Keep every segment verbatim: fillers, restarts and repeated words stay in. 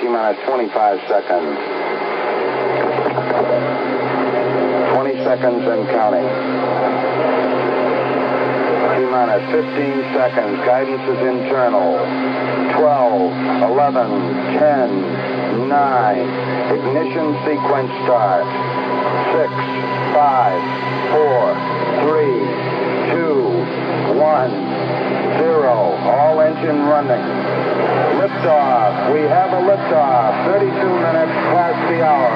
T-minus twenty-five seconds. twenty seconds and counting. T-minus fifteen seconds. Guidance is internal. twelve, eleven, ten, nine. Ignition sequence start. six, five, four, three, two, one, zero. All engine running. Liftoff. We have a liftoff. thirty-two minutes past the hour.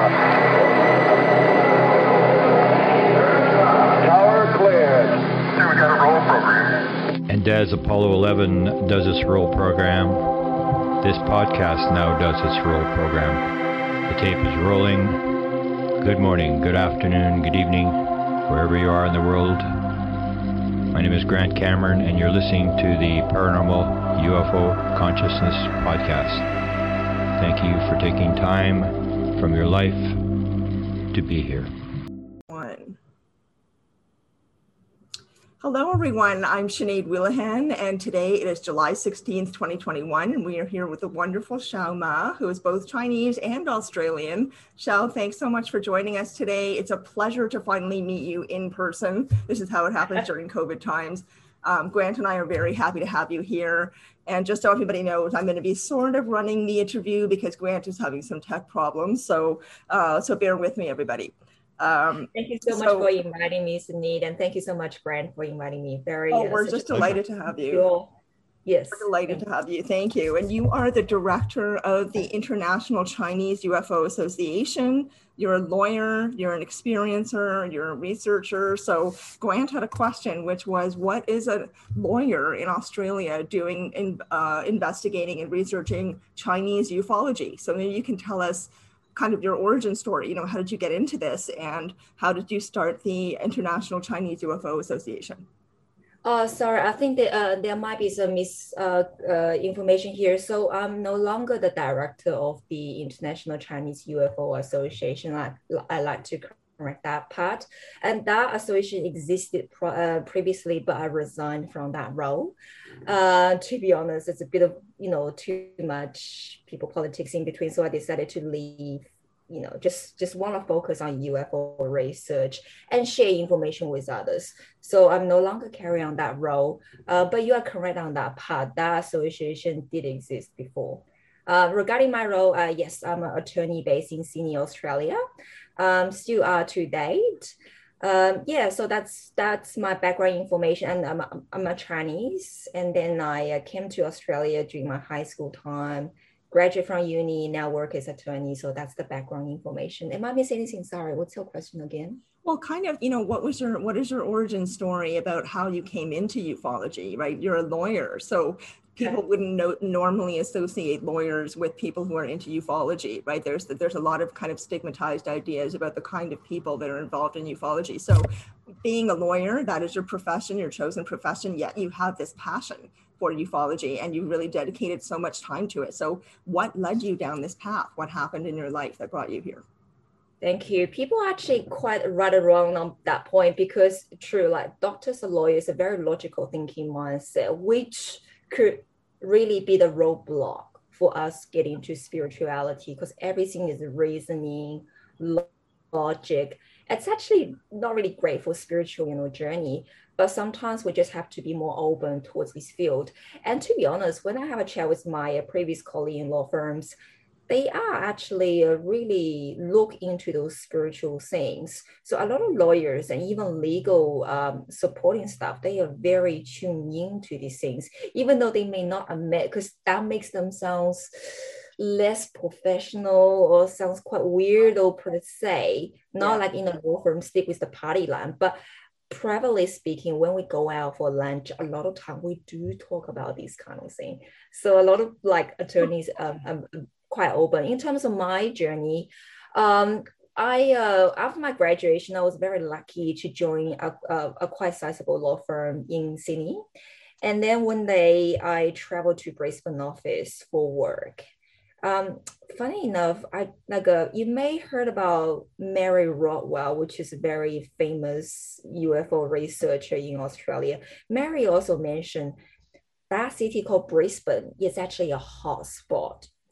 Tower cleared. Here we got a roll program. And as Apollo eleven does its roll program, this podcast now does its roll program. The tape is rolling. Good morning, good afternoon, good evening, wherever you are in the world. My name is Grant Cameron, and you're listening to the Paranormal U F O Consciousness Podcast. Thank you for taking time from your life to be here. One. Hello, everyone. I'm Sinead Wheelahan, and today it is July sixteenth, twenty twenty-one, and we are here with the wonderful Xiao Ma, who is both Chinese and Australian. Xiao, thanks so much for joining us today. It's a pleasure to finally meet you in person. This is how it happens during COVID times. Um, Grant and I are very happy to have you here. And just so everybody knows, I'm going to be sort of running the interview because Grant is having some tech problems. So, uh, so bear with me, everybody. Um, thank you so, so much for inviting me, Sinead, and thank you so much, Grant, for inviting me. Very. Oh, we're uh, just delighted to have you. Cool. Yes. We're delighted to have you. Thank you. And you are the director of the International Chinese U F O Association. You're a lawyer, you're an experiencer, you're a researcher. So Grant had a question, which was, what is a lawyer in Australia doing in uh, investigating and researching Chinese ufology? So maybe you can tell us kind of your origin story. You know, how did you get into this, and how did you start the International Chinese U F O Association? Uh, sorry, I think that uh, there might be some mis uh, uh, information here. So I'm no longer the director of the International Chinese U F O Association. I, I like to correct that part. And that association existed pro uh, previously, but I resigned from that role. Uh, to be honest, it's a bit of, you know, too much people politics in between. So I decided to leave, you know, just, just want to focus on U F O research and share information with others. So I'm no longer carrying on that role, uh, but you are correct on that part. That association did exist before. Uh, regarding my role, uh, yes, I'm an attorney based in Sydney, Australia. Um, still are to date. Um, yeah, so that's that's my background information, and I'm a, I'm a Chinese, and then I uh, came to Australia during my high school time, graduate from uni, now work as attorney. So that's the background information. Am I missing anything? Sorry, what's your question again? Well, kind of, you know, what was your, what is your origin story about how you came into ufology, right? You're a lawyer, so people wouldn't know, normally associate lawyers with people who are into ufology, right? There's there's a lot of kind of stigmatized ideas about the kind of people that are involved in ufology. So being a lawyer, that is your profession, your chosen profession, yet you have this passion for ufology and you really dedicated so much time to it. So what led you down this path? What happened in your life that brought you here? Thank you. People are actually quite right or wrong on that point, because true, like doctors and lawyers, a very logical thinking mindset, which could really be the roadblock for us getting into spirituality, because everything is reasoning, logic. It's actually not really great for spiritual, you know, journey, but sometimes we just have to be more open towards this field. And to be honest, when I have a chat with my previous colleague in law firms, they are actually uh, really look into those spiritual things. So a lot of lawyers and even legal um, supporting staff, they are very tuned into these things, even though they may not admit, because that makes them sound less professional or sounds quite weird or per se, not yeah. like in a law firm, stick with the party line. But privately speaking, when we go out for lunch, a lot of time we do talk about these kind of things. So a lot of like attorneys um, um quite open. In terms of my journey, um, I uh, after my graduation, I was very lucky to join a, a, a quite sizable law firm in Sydney. And then one day I traveled to Brisbane office for work. Um, funny enough, I like uh, you may heard about Mary Rodwell, which is a very famous U F O researcher in Australia. Mary also mentioned that city called Brisbane is actually a hot spot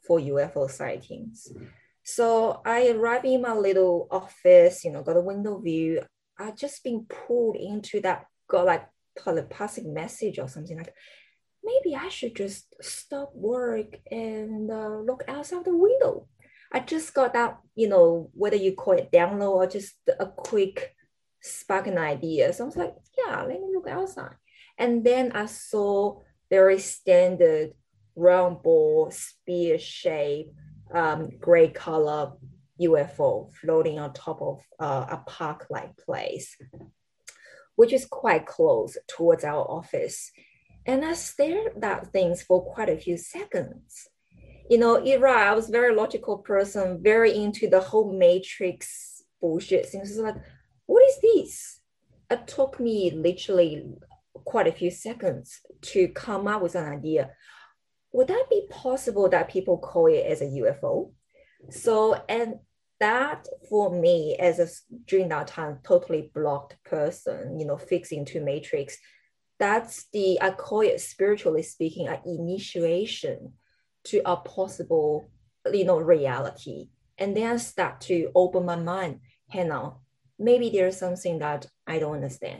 for U F O sightings. So I arrived in my little office, you know, got a window view. I just been pulled into that, got like telepathic message or something like, maybe I should just stop work and uh, look outside the window. I just got that, you know, whether you call it download or just a quick spark an idea. So I was like, yeah, let me look outside. And then I saw very standard round ball, spear shape, um, gray color U F O floating on top of uh, a park-like place, which is quite close towards our office. And I stared at things for quite a few seconds. You know, you're right, I was a very logical person, very into the whole matrix bullshit things. Like, what is this? It took me literally quite a few seconds to come up with an idea. Would that be possible that people call it as a U F O? So, and that for me as a, during that time, totally blocked person, you know, fixed into matrix, that's the, I call it spiritually speaking, an initiation to a possible, you know, reality. And then I start to open my mind, hang on, maybe there's something that I don't understand.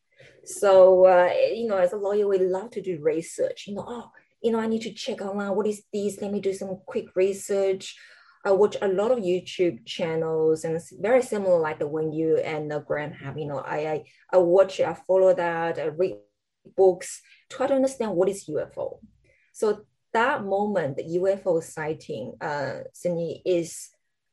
So, uh, you know, as a lawyer, we love to do research, you know, oh, you know, I need to check online, what is this? Let me do some quick research. I watch a lot of YouTube channels, and it's very similar like the one you and uh, Graham have, you know, I, I, I watch it, I follow that, I read books, try to understand what is U F O. So that moment, the U F O sighting, uh, Cindy, is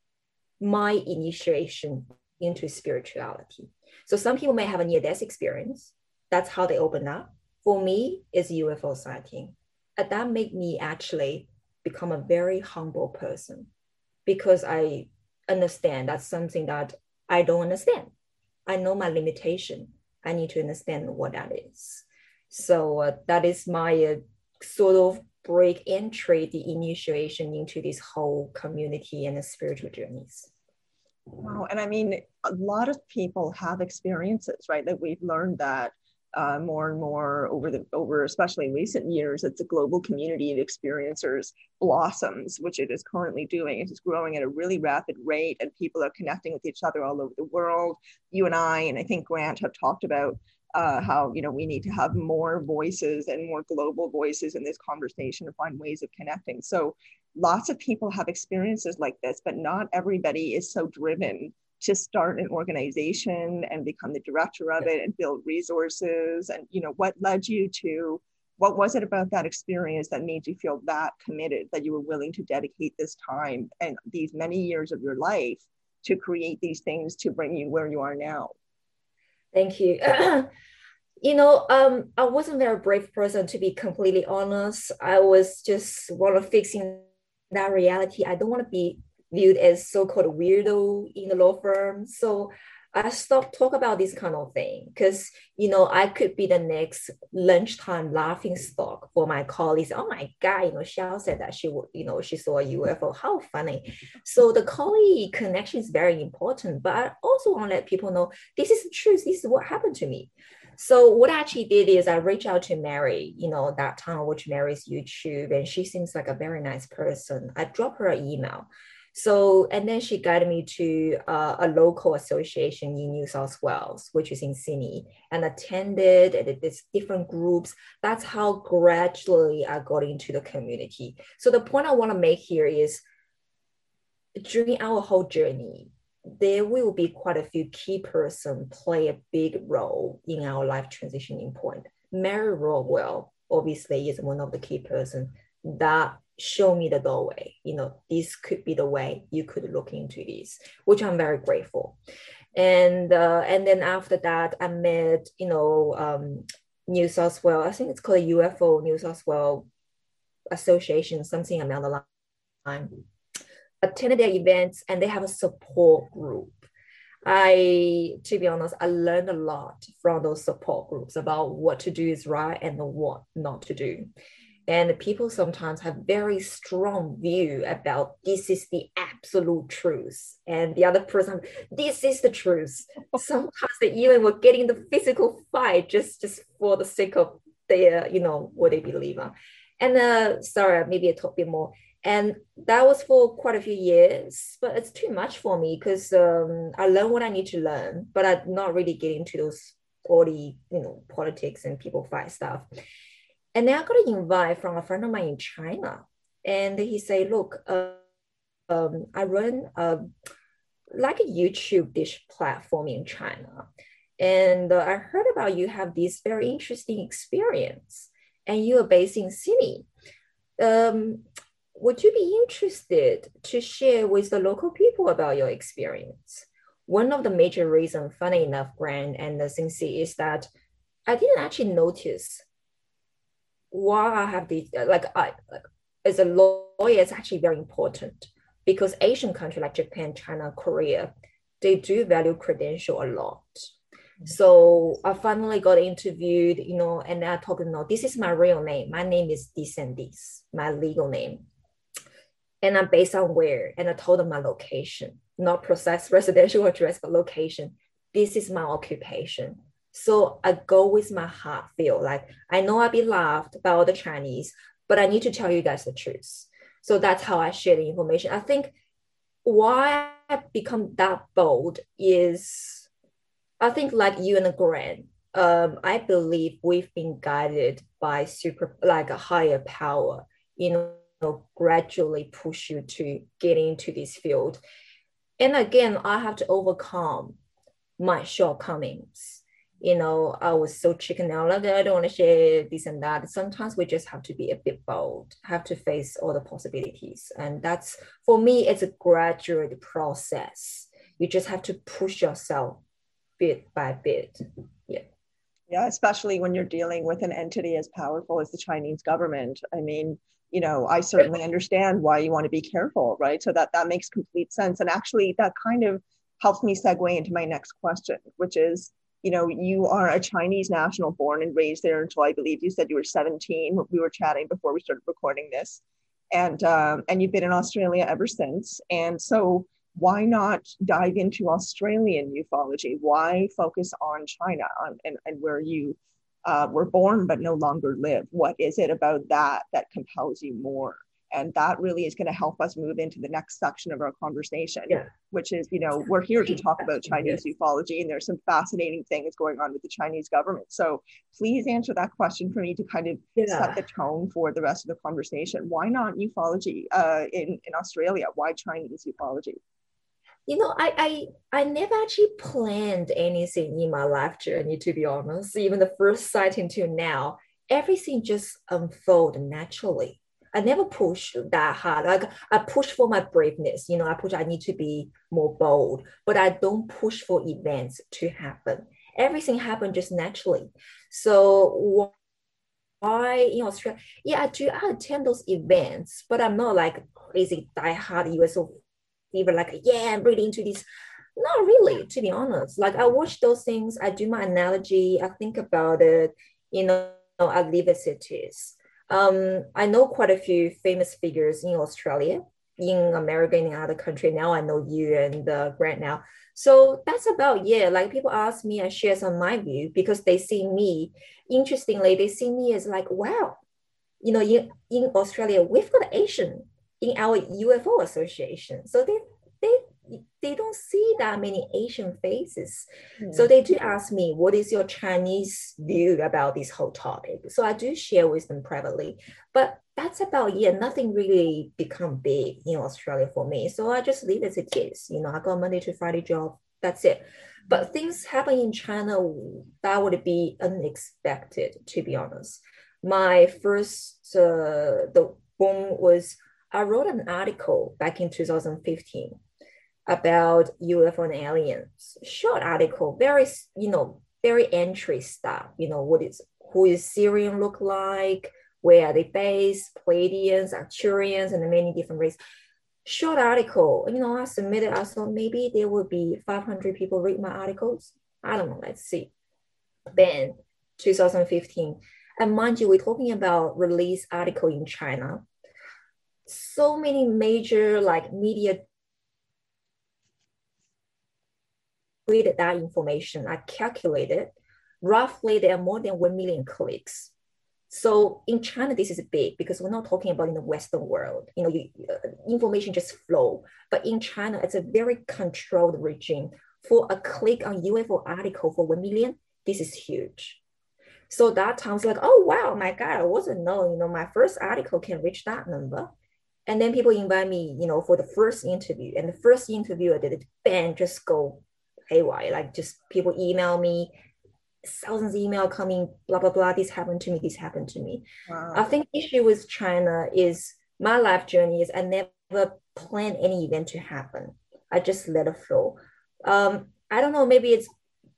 my initiation into spirituality. So some people may have a near-death experience. That's how they open up. For me, it's U F O sighting. And that made me actually become a very humble person, because I understand that's something that I don't understand. I know my limitation. I need to understand what that is. So uh, that is my uh, sort of break entry, the initiation into this whole community and the spiritual journeys. Wow. And I mean, a lot of people have experiences, right? That we've learned that uh, more and more over the, over especially recent years, it's a global community of experiencers blossoms, which it is currently doing. It is growing at a really rapid rate, and people are connecting with each other all over the world. You and I, and I think Grant, have talked about uh, how, you know, we need to have more voices and more global voices in this conversation to find ways of connecting. So lots of people have experiences like this, but not everybody is so driven to start an organization and become the director of it and build resources. And, you know, what led you to, what was it about that experience that made you feel that committed, that you were willing to dedicate this time and these many years of your life to create these things to bring you where you are now? Thank you. You know, um, I wasn't a very brave person, to be completely honest. I was just want to fixing that reality. I don't want to be viewed as so-called weirdo in the law firm. So I stopped talk about this kind of thing, because, you know, I could be the next lunchtime laughing stock for my colleagues. Oh my God, you know, Xiao said that she would, you know, she saw a U F O. How funny. So the colleague connection is very important, but I also want to let people know this is the truth. This is what happened to me. So what I actually did is I reached out to Mary, you know, that time I watched Mary's YouTube, and she seems like a very nice person. I dropped her an email. So, and then she guided me to uh, a local association in New South Wales, which is in Sydney, and attended, and there's different groups. That's how gradually I got into the community. So the point I want to make here is, during our whole journey, there will be quite a few key persons play a big role in our life transitioning point. Mary Rodwell, obviously, is one of the key persons that show me the doorway. You know, this could be the way you could look into this, which I'm very grateful. And uh, and then after that, I met, you know, um, New South Wales, I think it's called a U F O New South Wales Association, something around the line. Attended their events, and they have a support group. I, to be honest, I learned a lot from those support groups about what to do is right and what not to do. And people sometimes have very strong view about this is the absolute truth, and the other person, this is the truth. Sometimes they even were getting the physical fight just, just for the sake of their, you know, what they believe on. And uh, sorry, maybe I talk a bit more. And that was for quite a few years, but it's too much for me because um, I learn what I need to learn, but I'm not really getting into those all the, you know, politics and people fight stuff. And then I got an invite from a friend of mine in China. And he said, look, uh, um, I run a, like a YouTube dish platform in China. And uh, I heard about you have this very interesting experience and you are based in Sydney. Um, would you be interested to share with the local people about your experience? One of the major reasons, funny enough, Grant and the Cincy, is that I didn't actually notice why I have these, like, I, like, as a lawyer, it's actually very important because Asian countries like Japan, China, Korea, they do value credential a lot. So I finally got interviewed, you know, and I told them, no, this is my real name. My name is this and this, my legal name. And I'm based on where? And I told them my location, not precise residential address, but location. This is my occupation. So I go with my heart feel. Like, I know I'll be laughed by all the Chinese, but I need to tell you guys the truth. So that's how I share the information. I think why I become that bold is, I think like you and Grant, um, I believe we've been guided by super, like a higher power, you know, gradually push you to get into this field. And again, I have to overcome my shortcomings. You know, I was so chicken out, like I don't want to share this and that. Sometimes we just have to be a bit bold, have to face all the possibilities. And that's, for me, it's a gradual process. You just have to push yourself bit by bit. Yeah. Yeah, especially when you're dealing with an entity as powerful as the Chinese government. I mean, you know, I certainly understand why you want to be careful, right? So that that makes complete sense. And actually, that kind of helps me segue into my next question, which is, you know, you are a Chinese national born and raised there until I believe you said you were seventeen. We were chatting before we started recording this. And um, and you've been in Australia ever since. And so why not dive into Australian ufology? Why focus on China on, and, and where you uh, were born but no longer live? What is it about that that compels you more? And that really is going to help us move into the next section of our conversation, yeah. which is, you know, we're here to talk about Chinese yes. ufology, and there's some fascinating things going on with the Chinese government. So please answer that question for me to kind of yeah. set the tone for the rest of the conversation. Why not ufology uh, in, in Australia? Why Chinese ufology? You know, I, I I never actually planned anything in my life journey, to be honest. Even the first sighting till now, everything just unfolded naturally. I never pushed that hard. Like I push for my braveness, you know, I push, I need to be more bold, but I don't push for events to happen. Everything happened just naturally. So why in Australia? Yeah, I do, I attend those events, but I'm not like crazy diehard U S O even like, yeah, I'm really into this. Not really, to be honest. Like I watch those things, I do my analogy, I think about it, you know, I live as it is. Um, I know quite a few famous figures in Australia, in America, in other country. Now I know you and uh, Grant now. So that's about, yeah, like people ask me, I share some of my view because they see me, interestingly, they see me as like, wow, you know, in, in Australia, we've got Asian in our U F O association. So they they they don't see that many Asian faces. Mm. So they do ask me, what is your Chinese view about this whole topic? So I do share with them privately, but that's about, yeah, nothing really become big in Australia for me. So I just leave it as it is. You know, I got a Monday to Friday job, that's it. But things happen in China that would be unexpected, to be honest. My first, uh, the boom was, I wrote an article back in two thousand fifteen about U F O and aliens. Short article, very, you know, very entry stuff. You know, what is, who is Syrian look like? Where are they based? Pleiadians, Arcturians, and many different races. Short article, you know, I submitted, I thought maybe there would be five hundred people read my articles. I don't know, let's see. Then two thousand fifteen. And mind you, we're talking about release article in China. So many major like media tweeted that information. I calculated roughly there are more than one million clicks So in China, this is big because we're not talking about in the Western world. You know, you, uh, information just flow. But in China, it's a very controlled regime. For a click on U F O article for one million, this is huge. So that time it's like, oh, wow, my God, I wasn't know, you know, my first article can reach that number. And then people invite me, you know, for the first interview. And the first interview I did, it, bang, just go haywire. Like just people email me, thousands of email coming, blah, blah, blah. This happened to me, this happened to me. Wow. I think the issue with China is my life journey is I never planned any event to happen. I just let it flow. Um, I don't know, maybe it's,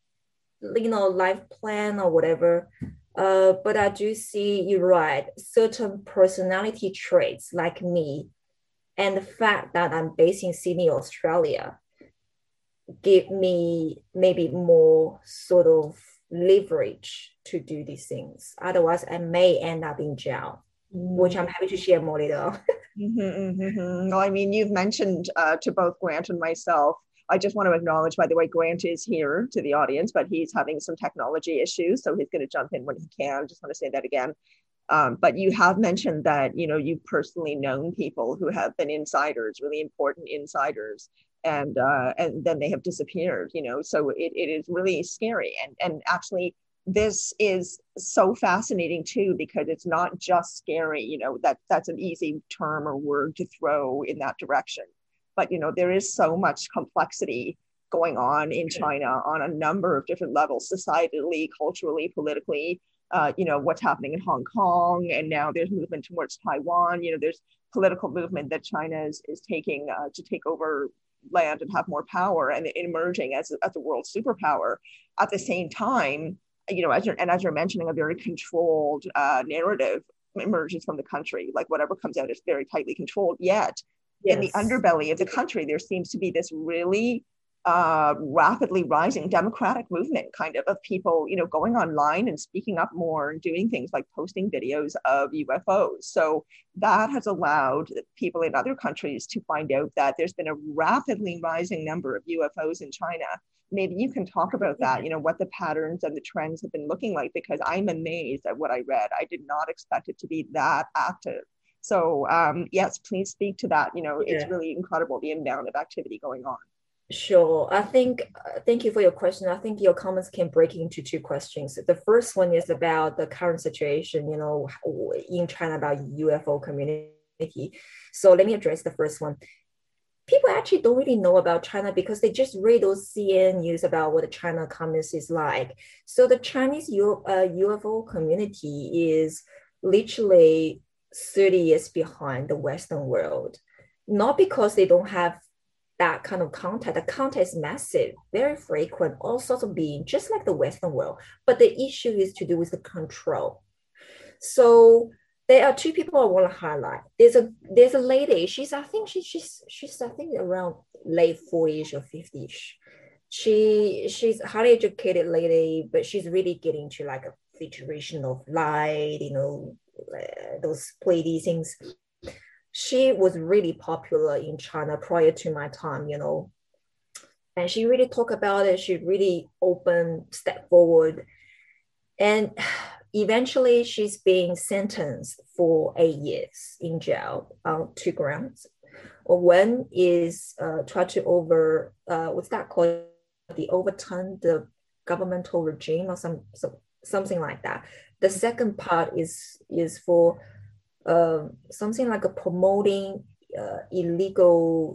you know, life plan or whatever. Uh, but I do see, you're right, certain personality traits like me and the fact that I'm based in Sydney, Australia, give me maybe more sort of leverage to do these things. Otherwise, I may end up in jail, mm-hmm. which I'm happy to share more later. mm-hmm, mm-hmm. Well, I mean, you've mentioned uh, to both Grant and myself, I just want to acknowledge, by the way, Grant is here to the audience, but he's having some technology issues, so he's going to jump in when he can. Just want to say that again. Um, but you have mentioned that, you know, you've personally known people who have been insiders, really important insiders, and uh, and then they have disappeared, you know, so it, it is really scary. And, and actually, this is so fascinating, too, because it's not just scary, you know, that that's an easy term or word to throw in that direction. But, you know, there is so much complexity going on in China on a number of different levels, societally, culturally, politically, uh, you know, what's happening in Hong Kong. And now there's movement towards Taiwan. You know, there's political movement that China is, is taking uh, to take over land and have more power and emerging as, as a world superpower. At the same time, you know, as you're, and as you're mentioning, a very controlled uh, narrative emerges from the country. Like whatever comes out is very tightly controlled, yet yes. in the underbelly of the country, there seems to be this really uh, rapidly rising democratic movement kind of of people, you know, going online and speaking up more and doing things like posting videos of U F Os. So that has allowed people in other countries to find out that there's been a rapidly rising number of U F Os in China. Maybe you can talk about that, you know, what the patterns and the trends have been looking like, because I'm amazed at what I read. I did not expect it to be that active. So um, yes, please speak to that. You know, yeah. It's really incredible, the amount of activity going on. Sure. I think, uh, thank you for your question. I think your comments can break into two questions. The first one is about the current situation, you know, in China about U F O community. So let me address the first one. People actually don't really know about China because they just read those C N N news about what the China communist is like. So the Chinese U, uh, U F O community is literally thirty years behind the Western world, not because they don't have that kind of contact. The contact is massive, very frequent, all sorts of beings, just like the Western world. But the issue is to do with the control. So there are two people I want to highlight. There's a there's a lady. She's I think she, she's she's I think around late forties or fifties. She she's a highly educated lady, but she's really getting to like a situation of light, you know, uh, those Pleiades things. She was really popular in China prior to my time, you know, and she really talked about it. She really open, step forward. And eventually she's being sentenced for eight years in jail on two grounds. One is uh, try to over, uh, what's that called? The overturn the governmental regime or some, some something like that. The second part is, is for Uh, something like a promoting uh, illegal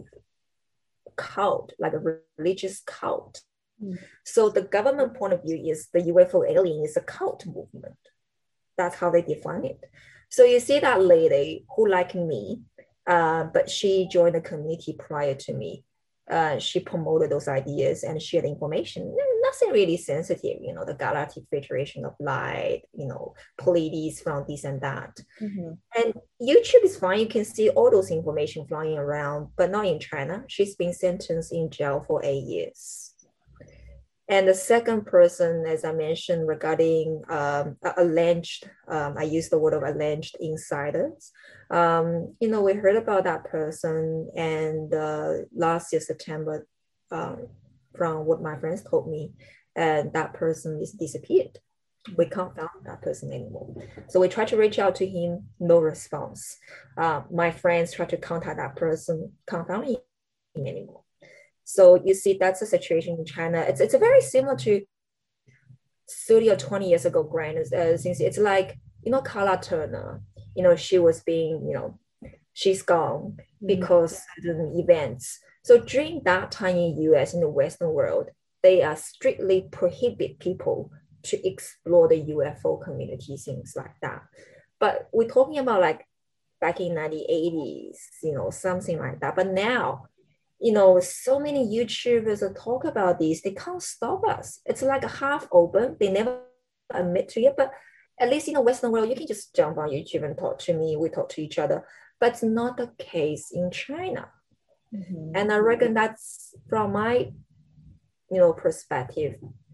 cult, like a religious cult. Mm. So the government point of view is the U F O alien is a cult movement. That's how they define it. So you see that lady who, like me, uh, but she joined the community prior to me. Uh, she promoted those ideas and shared information. Nothing really sensitive, you know, the Galactic Federation of Light, you know, Pleiades found this and that. Mm-hmm. And YouTube is fine. You can see all those information flying around, but not in China. She's been sentenced in jail for eight years. And the second person, as I mentioned, regarding um, alleged, um, I use the word of alleged insiders. Um, you know, we heard about that person, and uh, last year, September, um, from what my friends told me, and that person is disappeared. We can't find that person anymore. So we try to reach out to him, no response. Uh, my friends try to contact that person, can't find him anymore. So you see, that's the situation in China. It's it's very similar to thirty or twenty years ago, Grant, uh, since it's like, you know, Carla Turner, you know, she was being, you know, she's gone because mm-hmm. of certain events. So during that time in U S, in the Western world, they are strictly prohibit people to explore the U F O community, things like that. But we're talking about like back in nineteen eighties, you know, something like that. But now, you know, so many YouTubers talk about this, they can't stop us. It's like a half open. They never admit to it, but at least in the Western world, you can just jump on YouTube and talk to me. We talk to each other, but it's not the case in China. Mm-hmm. And I reckon that's from my, you know, perspective.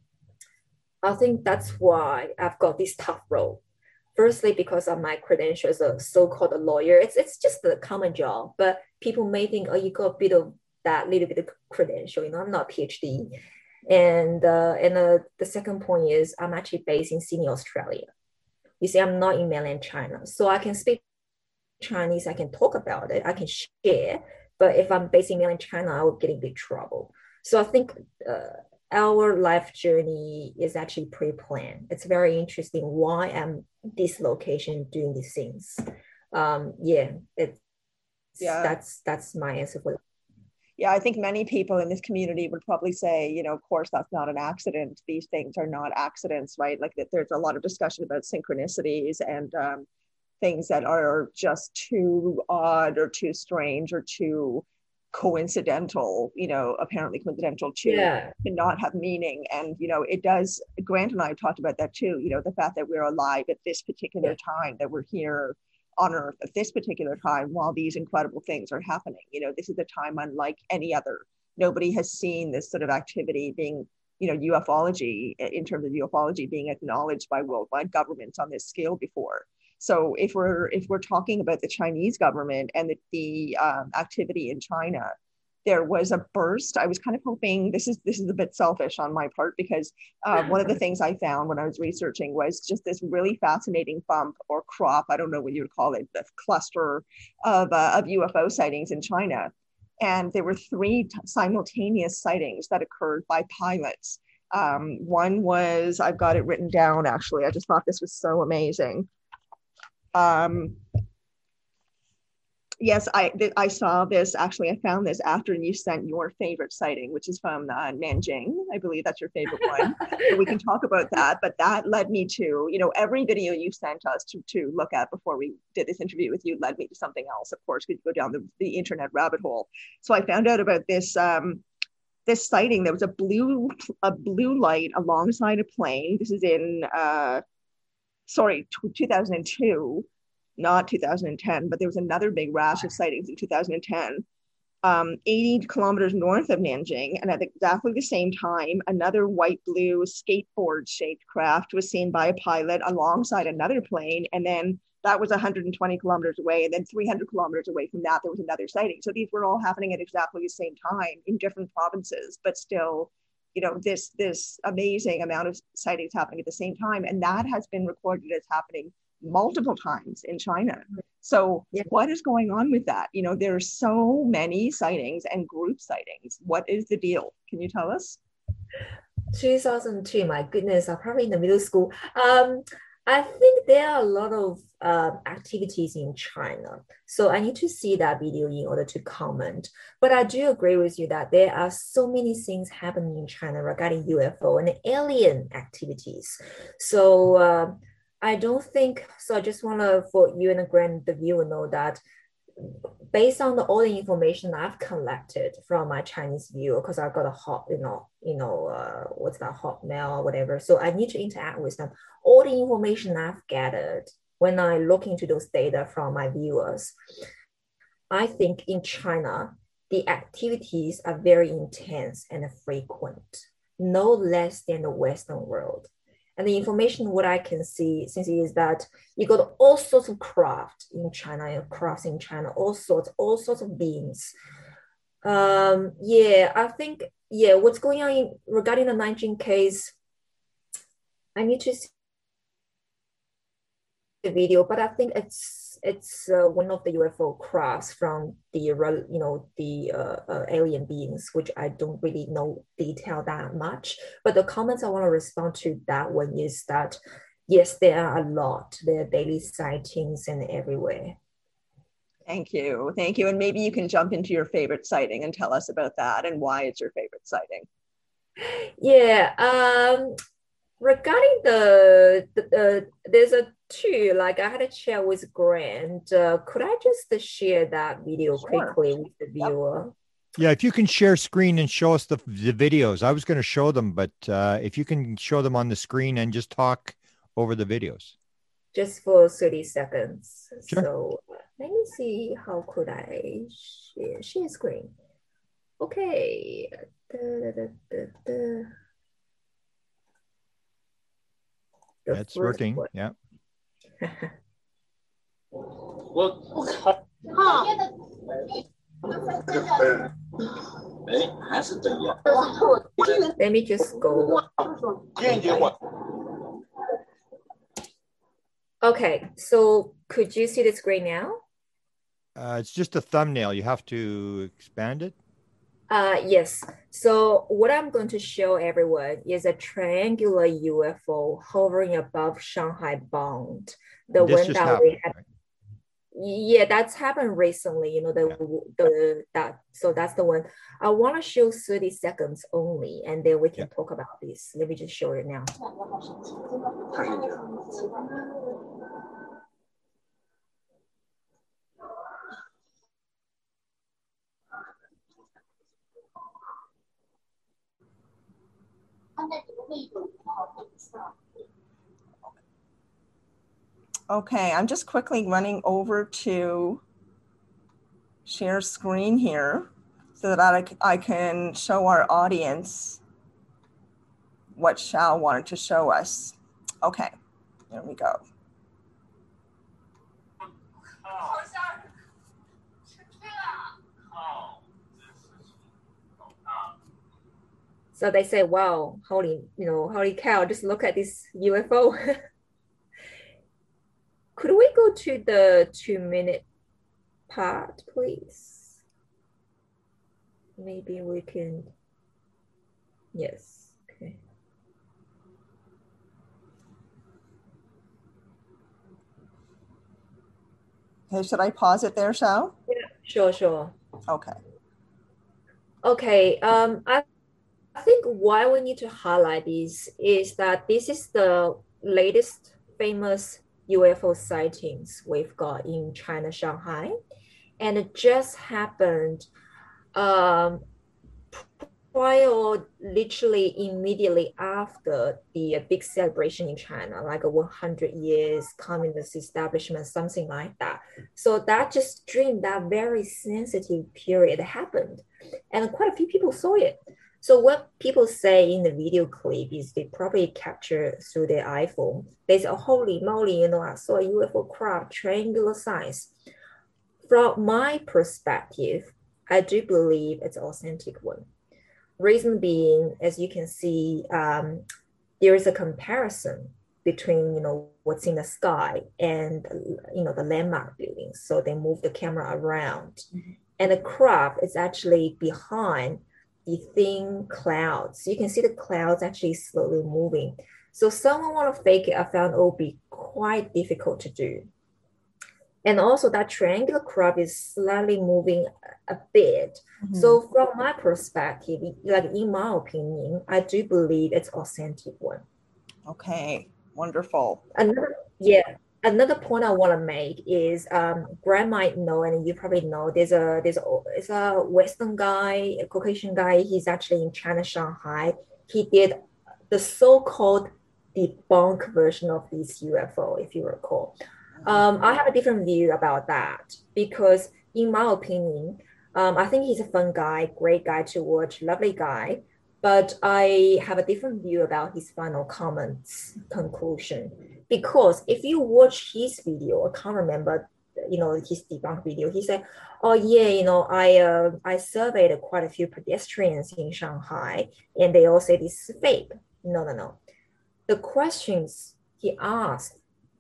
I think that's why I've got this tough role. Firstly, because of my credentials as a so-called lawyer. It's it's just a common job, but people may think, oh, you got a bit of that little bit of credential. You know, I'm not a PhD. And uh, and uh, the second point is I'm actually based in Sydney, Australia. You see, I'm not in mainland China. So I can speak Chinese, I can talk about it, I can share. But if I'm based in mainland China, I would get in big trouble. So I think uh, our life journey is actually pre-planned. It's very interesting why I'm this location doing these things. Um, yeah, it's, yeah, that's that's my answer for that. Yeah, I think many people in this community would probably say, you know, of course, that's not an accident. These things are not accidents, right? Like that there's a lot of discussion about synchronicities and um, things that are just too odd or too strange or too coincidental, you know, apparently coincidental to, yeah. to not have meaning. And, you know, it does, Grant and I talked about that too, you know, the fact that we're alive at this particular yeah. time, that we're here on Earth at this particular time while these incredible things are happening. You know, this is a time unlike any other. Nobody has seen this sort of activity being, you know, ufology, in terms of ufology being acknowledged by worldwide governments on this scale before. So if we're if we're talking about the Chinese government and the, the um, activity in China, there was a burst. I was kind of hoping, this is this is a bit selfish on my part, because uh, one of the things I found when I was researching was just this really fascinating bump or crop, I don't know what you would call it, the cluster of, uh, of U F O sightings in China. And there were three t- simultaneous sightings that occurred by pilots. Um, one was, I've got it written down actually, I just thought this was so amazing. Um, Yes, I I saw this, actually, I found this after you sent your favorite sighting, which is from uh, Nanjing. I believe that's your favorite one. So we can talk about that, but that led me to, you know, every video you sent us to, to look at before we did this interview with you led me to something else, of course, because you go down the, the internet rabbit hole. So I found out about this, um, this sighting. There was a blue, a blue light alongside a plane. This is in, uh, sorry, two thousand two. Not two thousand ten, but there was another big rash of sightings in two thousand ten, um, eighty kilometers north of Nanjing. And at exactly the same time, another white-blue skateboard-shaped craft was seen by a pilot alongside another plane. And then that was one hundred twenty kilometers away. And then three hundred kilometers away from that, there was another sighting. So these were all happening at exactly the same time in different provinces, but still, you know, this, this amazing amount of sightings happening at the same time. And that has been recorded as happening multiple times in China. So yeah. What is going on with that? You know, there are so many sightings and group sightings. What is the deal? Can you tell us? two thousand two, my goodness, I'm probably in the middle school. Um, I think there are a lot of uh, activities in China. So I need to see that video in order to comment. But I do agree with you that there are so many things happening in China regarding U F O and alien activities. So uh, I don't think, so I just want to, for you and Grant, the viewer, know that based on the, all the information I've collected from my Chinese viewer, because I've got a hot, you know, you know, uh, what's that, Hotmail or whatever. So I need to interact with them. All the information I've gathered when I look into those data from my viewers, I think in China, the activities are very intense and frequent, no less than the Western world. And the information, what I can see, since it is that you got all sorts of craft in China, crafts in China, all sorts, all sorts of beings. Um, yeah, I think, yeah, what's going on in, regarding the Nanjing case, I need to the video, but I think it's it's uh, one of the U F O crafts from the you know the uh, uh, alien beings, which I don't really know detail that much. But the comments I want to respond to that one is that yes, there are a lot. There are daily sightings and everywhere. Thank you, thank you, and maybe you can jump into your favorite sighting and tell us about that and why it's your favorite sighting. Yeah. Um. Regarding the, the uh, there's a two, like I had a chat with Grant. Uh, could I just share that video Sure. quickly with the viewer? Yeah, if you can share screen and show us the, the videos. I was going to show them, but uh, if you can show them on the screen and just talk over the videos. Just for thirty seconds. Sure. So let me see, how could I share, share screen? Okay. Da, da, da, da, da. The That's first working. one. Yeah. Let me just go. Okay, so could you see the screen now? Uh, it's just a thumbnail. You have to expand it. Uh, yes. So what I'm going to show everyone is a triangular U F O hovering above Shanghai Bund. The This one just that happened, we had. right? Yeah, that's happened recently. You know the Yeah. the that. So that's the one. I want to show thirty seconds only, and then we can Yeah. talk about this. Let me just show it now. Okay, I'm just quickly running over to share screen here so that I, I can show our audience what Xiao wanted to show us. Okay, there we go. So they say, wow, holy, you know, holy cow, just look at this U F O. Could we go to the two minute part, please? Maybe we can, yes, okay. Okay, should I pause it there, Xiao? Yeah, sure, sure. Okay. Okay, um, I, I think why we need to highlight this is that this is the latest famous U F O sightings we've got in China, Shanghai. And it just happened um, prior or literally immediately after the uh, big celebration in China, like a one hundred years communist establishment, something like that. So that just during that very sensitive period happened. And quite a few people saw it. So what people say in the video clip is they probably capture through their iPhone. They say, oh, holy moly, you know, I saw a U F O craft, triangular size. From my perspective, I do believe it's an authentic one. Reason being, as you can see, um, there is a comparison between, you know, what's in the sky and, you know, the landmark buildings. So they move the camera around. Mm-hmm. And the craft is actually behind the thin clouds. You can see the clouds actually slowly moving. So someone want to fake it, I found it will be quite difficult to do. And also that triangular craft is slightly moving a bit. Mm-hmm. So from my perspective, like in my opinion, I do believe it's authentic one. Okay, wonderful. Another, yeah, another point I want to make is um, Grant might know, and you probably know, there's a there's a, it's a Western guy, a Caucasian guy. He's actually in China, Shanghai. He did the so-called debunk version of this U F O, if you recall. Um, I have a different view about that because, in my opinion, um, I think he's a fun guy, great guy to watch, lovely guy. But I have a different view about his final comments, conclusion. Because if you watch his video, I can't remember, you know, his debunk video. He said, "Oh yeah, you know, I uh, I surveyed quite a few pedestrians in Shanghai, and they all say this is fake." No, no, no. The questions he asked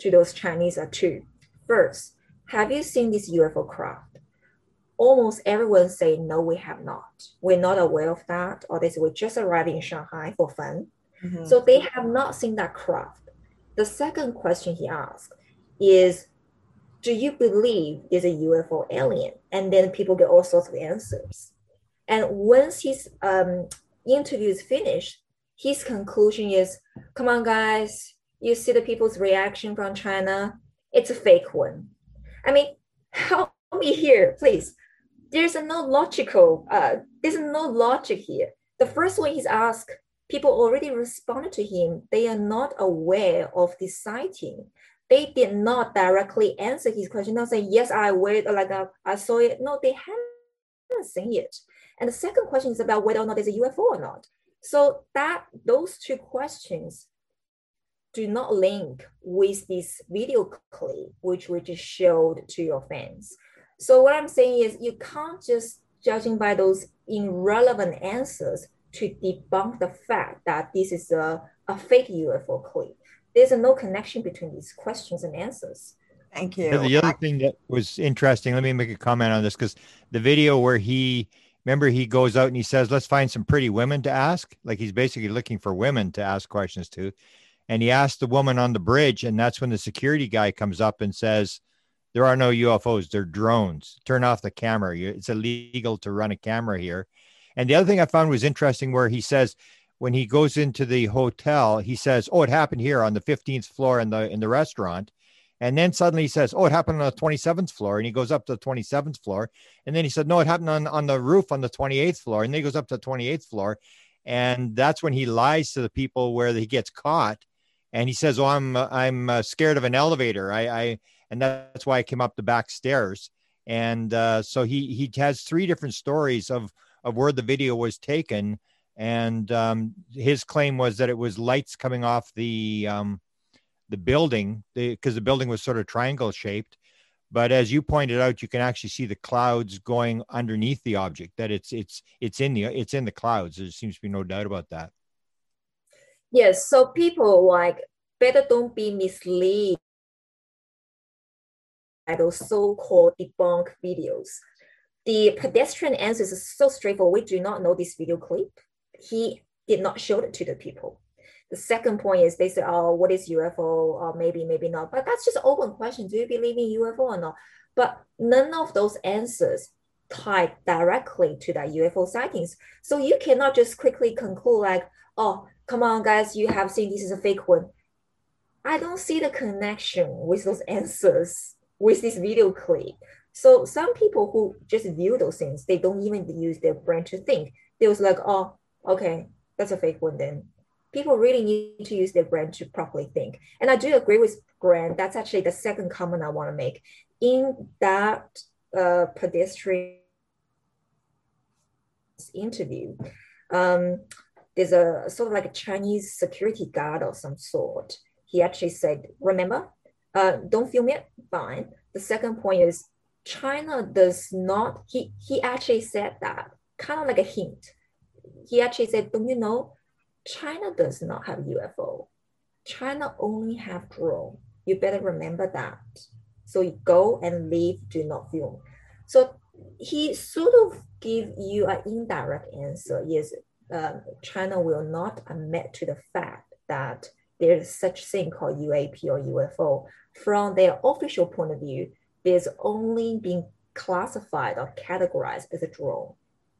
to those Chinese are two. First, have you seen this U F O craft? Almost everyone say, no, we have not. We're not aware of that. Or they say, we just arrived in Shanghai for fun. Mm-hmm. So they have not seen that craft. The second question he asked is, do you believe there's a U F O alien? And then people get all sorts of answers. And once his um, interview is finished, his conclusion is, come on, guys, you see the people's reaction from China? It's a fake one. I mean, help me here, please. There's no logical, uh, there's no logic here. The first one he's asked, people already responded to him. They are not aware of this sighting. They did not directly answer his question. Not say, yes, I aware, like uh, I saw it. No, they haven't seen it. And the second question is about whether or not there's a U F O or not. So that those two questions do not link with this video clip, which we just showed to your fans. So what I'm saying is you can't just judging by those irrelevant answers to debunk the fact that this is a, a fake U F O clip. There's no connection between these questions and answers. Thank you. Yeah, the other thing that was interesting, let me make a comment on this, because the video where he, remember he goes out and he says, let's find some pretty women to ask. Like he's basically looking for women to ask questions to. And he asked the woman on the bridge, and that's when the security guy comes up and says, there are no U F Os, they're drones. Turn off the camera. It's illegal to run a camera here. And the other thing I found was interesting where he says, when he goes into the hotel, he says, oh, it happened here on the fifteenth floor in the in the restaurant. And then suddenly he says, oh, it happened on the twenty-seventh floor. And he goes up to the twenty-seventh floor. And then he said, no, it happened on, on the roof on the twenty-eighth floor. And then he goes up to the twenty-eighth floor. And that's when he lies to the people where he gets caught. And he says, oh, I'm I'm uh, scared of an elevator. I, I and that's why I came up the back stairs. And uh, so he he has three different stories of of where the video was taken. And um, his claim was that it was lights coming off the um, the building, because the, the building was sort of triangle shaped. But as you pointed out, you can actually see the clouds going underneath the object. That it's it's it's in the it's in the clouds. There seems to be no doubt about that. Yes. So people like better don't be misled by those so-called debunk videos. The pedestrian answer is so straightforward. We do not know this video clip. He did not show it to the people. The second point is they say, oh, what is U F O? Or maybe, maybe not. But that's just an open question. Do you believe in U F O or not? But none of those answers tied directly to that U F O sightings. So you cannot just quickly conclude like, oh, come on, guys, you have seen this is a fake one. I don't see the connection with those answers with this video clip. So some people who just view those things, they don't even use their brain to think. They was like, oh, okay, that's a fake one then. People really need to use their brain to properly think. And I do agree with Grant. That's actually the second comment I want to make. In that uh, pedestrian interview, um, there's a sort of like a Chinese security guard or some sort. He actually said, remember, uh, don't film it, fine. The second point is China does not, he, he actually said that, kind of like a hint. He actually said, don't you know, China does not have U F O. China only have drone. You better remember that. So you go and leave, do not film. So he sort of give you an indirect answer. Yes, um, China will not admit to the fact that there's such thing called U A P or U F O. From their official point of view, there's only being classified or categorized as a drone.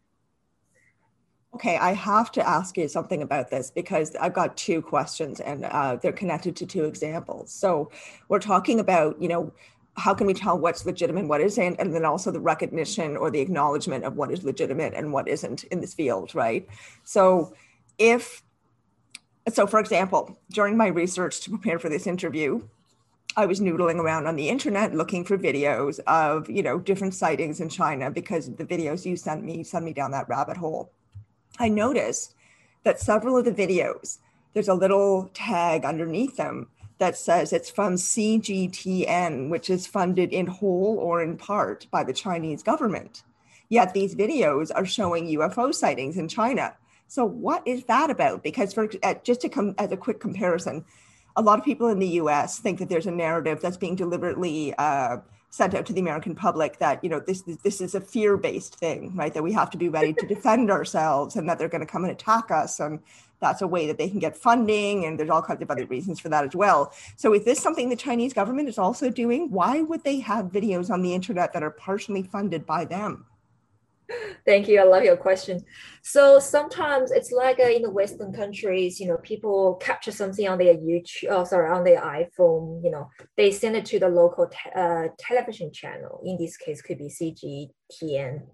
Okay, I have to ask you something about this because I've got two questions and uh, they're connected to two examples. So we're talking about, you know, how can we tell what's legitimate and what isn't, and then also the recognition or the acknowledgement of what is legitimate and what isn't in this field, right? So if, so for example, during my research to prepare for this interview, I was noodling around on the internet looking for videos of, you know, different sightings in China because the videos you sent me sent me down that rabbit hole. I noticed that several of the videos, there's a little tag underneath them that says it's from C G T N, which is funded in whole or in part by the Chinese government. Yet these videos are showing U F O sightings in China. So what is that about? Because for uh, just to come as a quick comparison, a lot of people in the U S think that there's a narrative that's being deliberately uh, sent out to the American public that, you know, this, this is a fear-based thing, right? That we have to be ready to defend ourselves and that they're going to come and attack us. And that's a way that they can get funding. And there's all kinds of other reasons for that as well. So is this something the Chinese government is also doing? Why would they have videos on the internet that are partially funded by them? Thank you. I love your question. So sometimes it's like uh, in the Western countries, you know, people capture something on their YouTube, oh, sorry, on their iPhone, you know, they send it to the local te- uh, television channel. In this case, could be C G T N.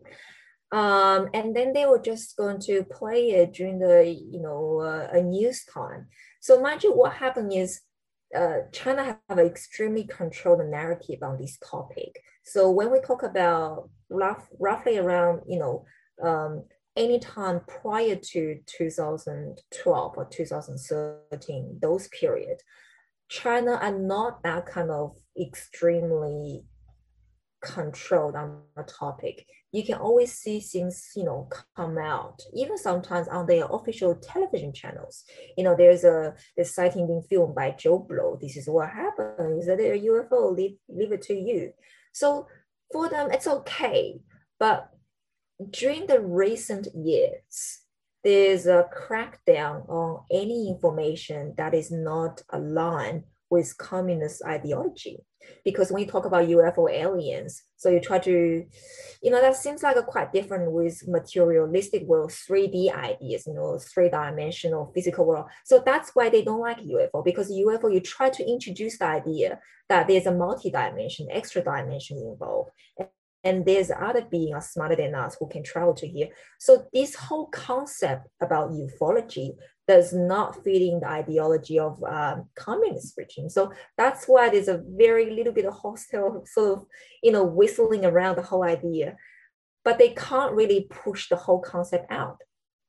Um, and then they were just going to play it during the, you know, uh, a news time. So mind you, what happened is uh, China have an extremely controlled narrative on this topic. So when we talk about rough, roughly around, you know, um, any time prior to two thousand twelve or two thousand thirteen, those periods, China are not that kind of extremely controlled on the topic. You can always see things, you know, come out, even sometimes on their official television channels. You know, there's a this sighting being filmed by Joe Blow. This is what happened. Is that a U F O? Leave, leave it to you. So for them, it's okay. But during the recent years, there's a crackdown on any information that is not aligned with communist ideology. Because when you talk about U F O aliens, so you try to, you know, that seems like a quite different with materialistic world, three D ideas, you know, three-dimensional physical world. So that's why they don't like U F O, because U F O, you try to introduce the idea that there's a multi-dimension, extra dimension involved. And there's other being are smarter than us who can travel to here. So this whole concept about ufology does not fit in the ideology of um, communist regime. So that's why there's a very little bit of hostile sort of, you know, whistling around the whole idea, but they can't really push the whole concept out.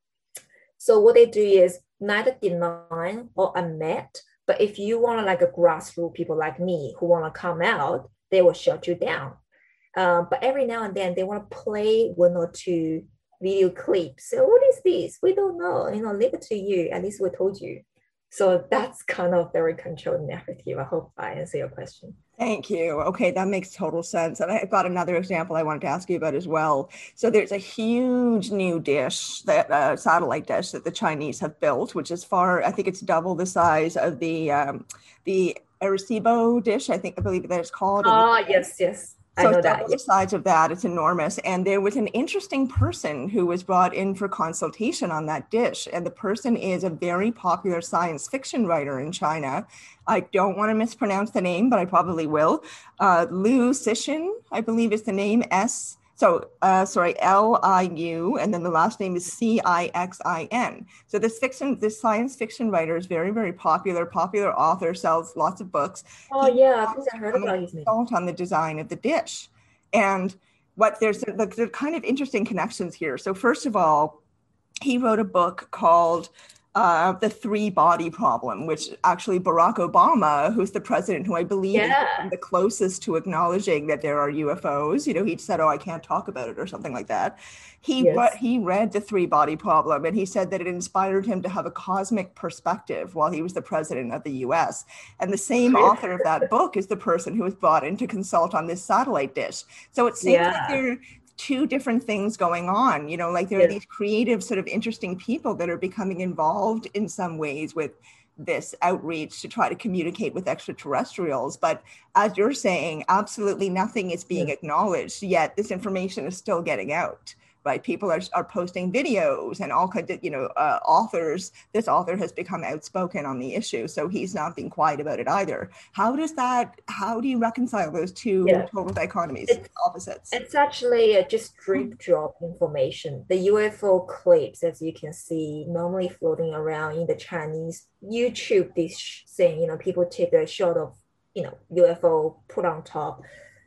So what they do is neither deny or admit, but if you want to like a grassroots people like me who want to come out, they will shut you down. Um, but every now and then they want to play one or two video clips. So what is this? We don't know. You know, leave it to you. At least we told you. So that's kind of very controlled narrative. I hope I answer your question. Thank you. Okay, that makes total sense. And I've got another example I wanted to ask you about as well. So there's a huge new dish, that uh, satellite dish that the Chinese have built, which is far, I think it's double the size of the um, the Arecibo dish. I think I believe that it's called. Ah, yes, yes. So I know double that. the size of that, it's enormous. And there was an interesting person who was brought in for consultation on that dish. And the person is a very popular science fiction writer in China. I don't want to mispronounce the name, but I probably will. Uh, Liu Cixin, I believe is the name, S. So, uh, sorry, L I U, and then the last name is C I X I N. So this fiction, this science fiction writer is very, very popular, popular author, sells lots of books. Oh, He yeah, I think I heard about his name. On the design of the dish. And what there's the, the kind of interesting connections here. So first of all, he wrote a book called uh, The Three Body Problem, which actually Barack Obama, who's the president, who I believe Yeah. is the closest to acknowledging that there are U F Os, you know, he said, oh, I can't talk about it or something like that. He, Yes. re- he read The Three Body Problem, and he said that it inspired him to have a cosmic perspective while he was the president of the U S. And the same Really? author of that book is the person who was brought in to consult on this satellite dish. So it seems Yeah. like there are two different things going on, you know, like there are Yeah. these creative sort of interesting people that are becoming involved in some ways with this outreach to try to communicate with extraterrestrials. But as you're saying, absolutely nothing is being Yeah. acknowledged, yet this information is still getting out. Right, people are, are posting videos and all kinds of, you know, uh, authors. This author has become outspoken on the issue, so he's not being quiet about it either. How does that? How do you reconcile those two Yeah. total dichotomies, It's- opposites? It's actually uh, just drip drop information. The U F O clips, as you can see, normally floating around in the Chinese YouTube, this thing, you know, people take a shot of, you know, U F O put on top.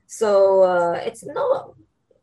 So uh, it's not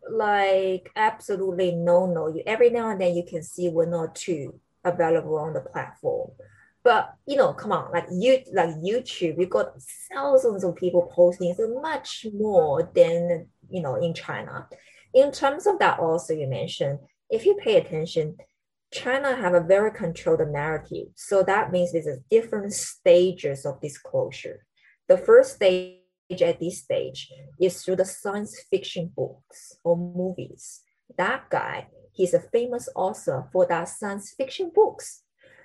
like absolutely no, no. You, every now and then you can see one or two available on the platform. But you know, come on, like you like YouTube, you got thousands of people posting, so much more than you know in China. In terms of that, also you mentioned, if you pay attention, China have a very controlled narrative. So that means there's a different stages of disclosure. The first stage at this stage is through the science fiction books or movies. That guy, he's a famous author for that science fiction books.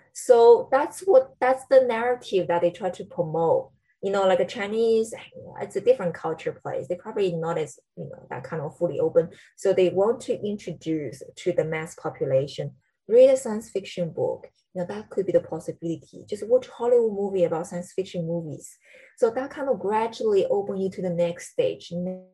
So that's what that's the narrative that they try to promote. You know, like a Chinese, it's a different culture place. They probably not as, you know, that kind of fully open. So they want to introduce to the mass population, read a science fiction book. You know, that could be the possibility. Just watch Hollywood movie about science fiction movies. So that kind of gradually open you to the next stage,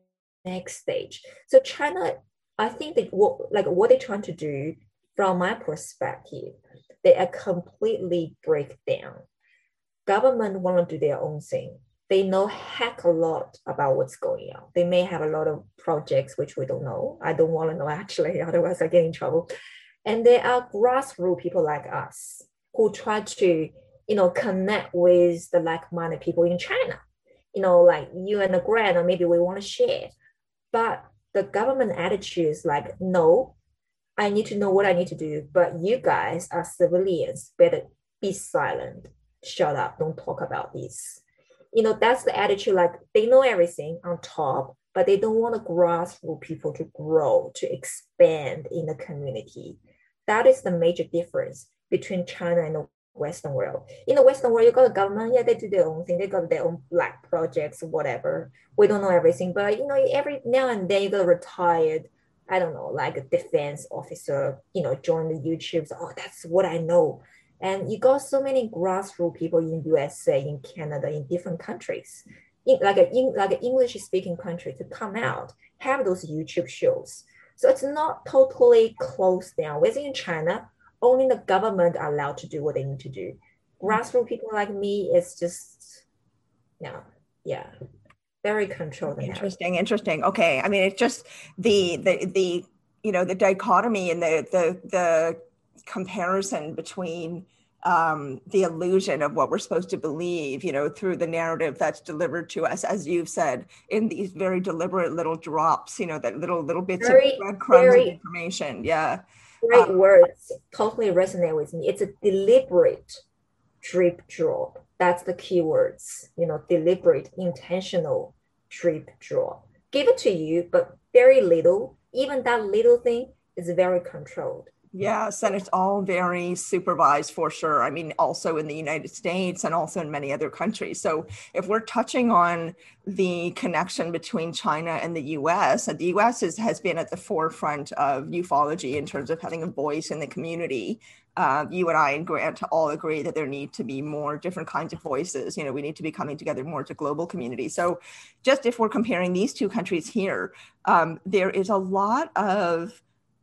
next stage. So China, I think that what, like what they're trying to do from my perspective, they are completely break down. Government want to do their own thing. They know heck a lot about what's going on. They may have a lot of projects which we don't know. I don't want to know actually, otherwise I get in trouble. And there are grassroots people like us who try to, you know, connect with the like-minded people in China. You know, like you and the Grant, or maybe we want to share. But the government attitude is like, no, I need to know what I need to do, but you guys are civilians, better be silent, shut up, don't talk about this. You know, that's the attitude, like they know everything on top, but they don't want to grassroots people to grow, to expand in the community. That is the major difference between China and the Western world. In the Western world, you got a government, yeah, they do their own thing. They got their own black projects, whatever. We don't know everything, but you know, every now and then you got retired, I don't know, like a defense officer, you know, join the YouTubes. Oh, that's what I know. And you got so many grassroots people in U S A, in Canada, in different countries, in, like a in, like an English speaking country to come out, have those YouTube shows. So it's not totally closed down. Within China, only the government are allowed to do what they need to do. Grassroots people like me, it's just, yeah, yeah, very controlled. Interesting, interesting. Okay, I mean, it's just the the the you know the dichotomy and the the the comparison between um, the illusion of what we're supposed to believe, you know, through the narrative that's delivered to us, as you've said, in these very deliberate little drops, you know, that little little bits very, of breadcrumbs of information. Yeah. Great um, words, totally resonate with me. It's a deliberate drip drop. That's the keywords, you know, deliberate, intentional drip drop. Give it to you, but very little. Even that little thing is very controlled. Yes, and it's all very supervised for sure. I mean, also in the United States and also in many other countries. So if we're touching on the connection between China and the U S, and the U S is, has been at the forefront of ufology in terms of having a voice in the community. Uh, you and I and Grant all agree that there need to be more different kinds of voices. You know, we need to be coming together more to global community. So just if we're comparing these two countries here, um, there is a lot of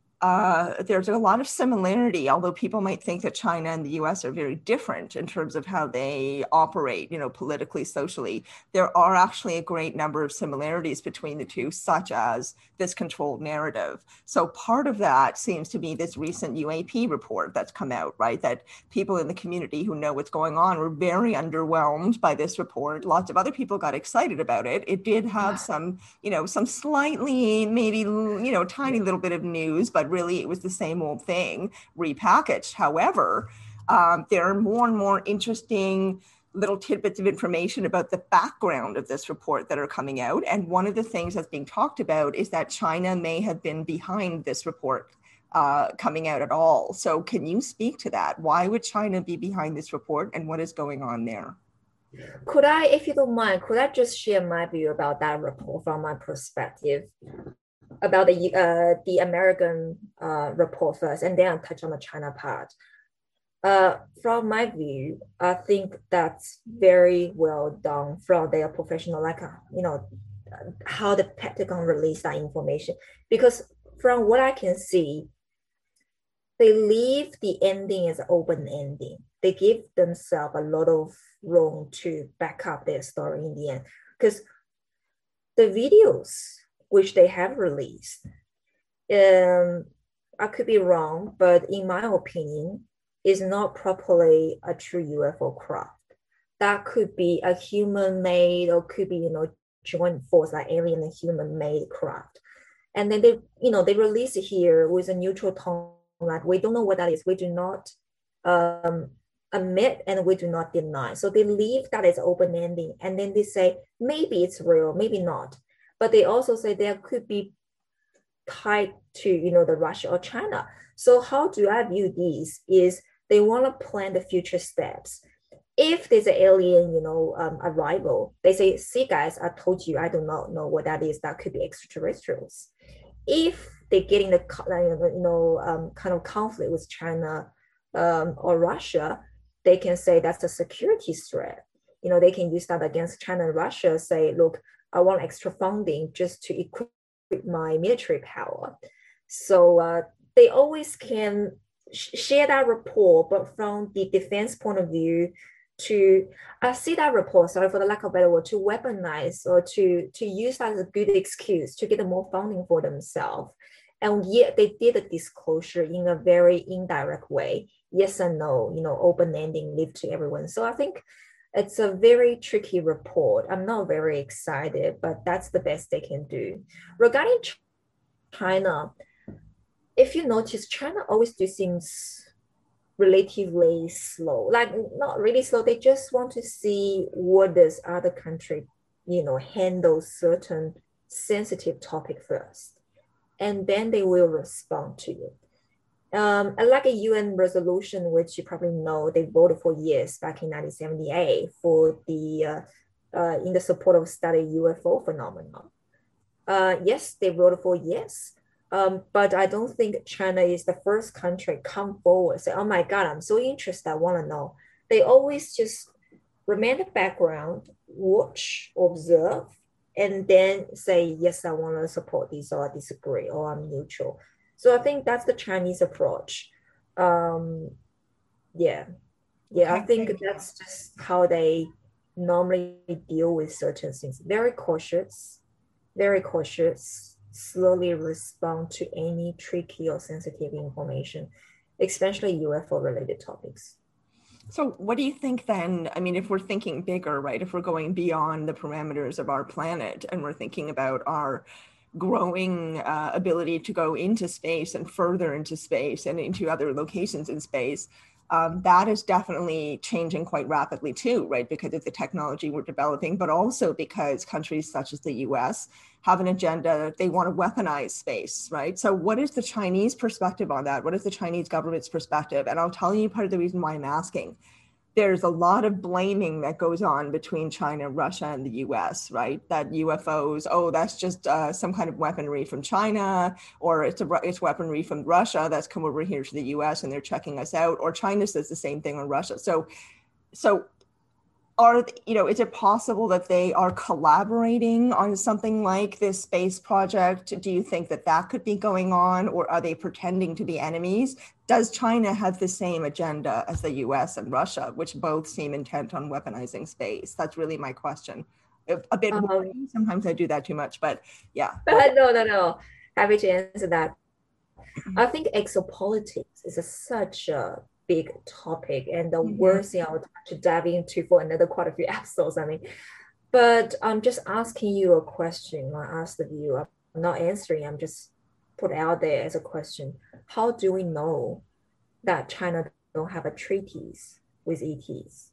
Uh, there's a lot of similarity, although people might think that China and the U S are very different in terms of how they operate, you know, politically, socially. There are actually a great number of similarities between the two, such as this controlled narrative. So part of that seems to be this recent U A P report that's come out, right? That people in the community who know what's going on were very underwhelmed by this report. Lots of other people got excited about it. It did have some, you know, some slightly, maybe, you know, tiny little bit of news, but really it was the same old thing repackaged. However, um, there are more and more interesting little tidbits of information about the background of this report that are coming out. And one of the things that's being talked about is that China may have been behind this report uh, coming out at all. So can you speak to that? Why would China be behind this report and what is going on there? Could I, if you don't mind, could I just share my view about that report from my perspective? About the uh, the American uh, report first, and then I'll touch on the China part. Uh, from my view, I think that's very well done from their professional, like, uh, you know, how the Pentagon released that information. Because from what I can see, they leave the ending as an open ending. They give themselves a lot of room to back up their story in the end. Because the videos which they have released, um, I could be wrong, but in my opinion, is not properly a true U F O craft. That could be a human-made or could be, you know, joint force, like alien and human-made craft. And then they, you know, they release it here with a neutral tone Like, we don't know what that is. We do not um, admit and we do not deny. So they leave that as open-ending. And then they say, maybe it's real, maybe not. But they also say there could be tied to, you know, the Russia or China. So how do I view these is they want to plan the future steps. If there's an alien, you know, um, arrival, they say, see guys, I told you, I do not know what that is. That could be extraterrestrials. If they're getting the, you know, um, kind of conflict with China um, or Russia, they can say that's a security threat. You know, they can use that against China and Russia, say, look, I want extra funding just to equip my military power. So uh, they always can sh- share that report, but from the defense point of view, to uh, see that report, sorry for the lack of a better word, to weaponize or to, to use that as a good excuse to get more funding for themselves. And yet they did a disclosure in a very indirect way. Yes and no, you know, open-ending, leave to everyone. So I think it's a very tricky report. I'm not very excited, but that's the best they can do. Regarding China, if you notice, China always do things relatively slow, like not really slow. They just want to see what does other country, you know, handle certain sensitive topic first, and then they will respond to it. Um, like a U N resolution, which you probably know, they voted for yes back in nineteen seventy-eight for the uh, uh, in the support of study U F O phenomenon. Uh, yes, they voted for yes, um, but I don't think China is the first country come forward say, "Oh my God, I'm so interested, I want to know." They always just remain in the background, watch, observe, and then say, "Yes, I want to support this," or "I disagree," or "I'm neutral." So I think that's the Chinese approach. Um, yeah, yeah, I think that's just how they normally deal with certain things. Very cautious, very cautious, slowly respond to any tricky or sensitive information, especially U F O related topics. So what do you think then? I mean, if we're thinking bigger, right? If we're going beyond the parameters of our planet and we're thinking about our growing uh, ability to go into space and further into space and into other locations in space, um, that is definitely changing quite rapidly too, right? Because of the technology we're developing, but also because countries such as the U S have an agenda, they want to weaponize space, right? So what is the Chinese perspective on that? What is the Chinese government's perspective? And I'll tell you part of the reason why I'm asking. There's a lot of blaming that goes on between China, Russia, and the U S, right? That U F Os, oh, that's just uh, some kind of weaponry from China, or it's, a, it's weaponry from Russia that's come over here to the U S and they're checking us out, or China says the same thing on Russia. So, so are, you know, is it possible that they are collaborating on something like this space project? Do you think that that could be going on, or are they pretending to be enemies? Does China have the same agenda as the U S and Russia, which both seem intent on weaponizing space? That's really my question. A bit um, worrying. Sometimes I do that too much, but yeah. But no, no, no. Happy to answer that. I think exopolitics is a, such a big topic, and the mm-hmm. worst thing I would like to dive into for another quite a few episodes. I mean, but I'm just asking you a question. I asked the viewer. I'm not answering. I'm just put out there as a question. How do we know that China don't have a treaties with E Ts?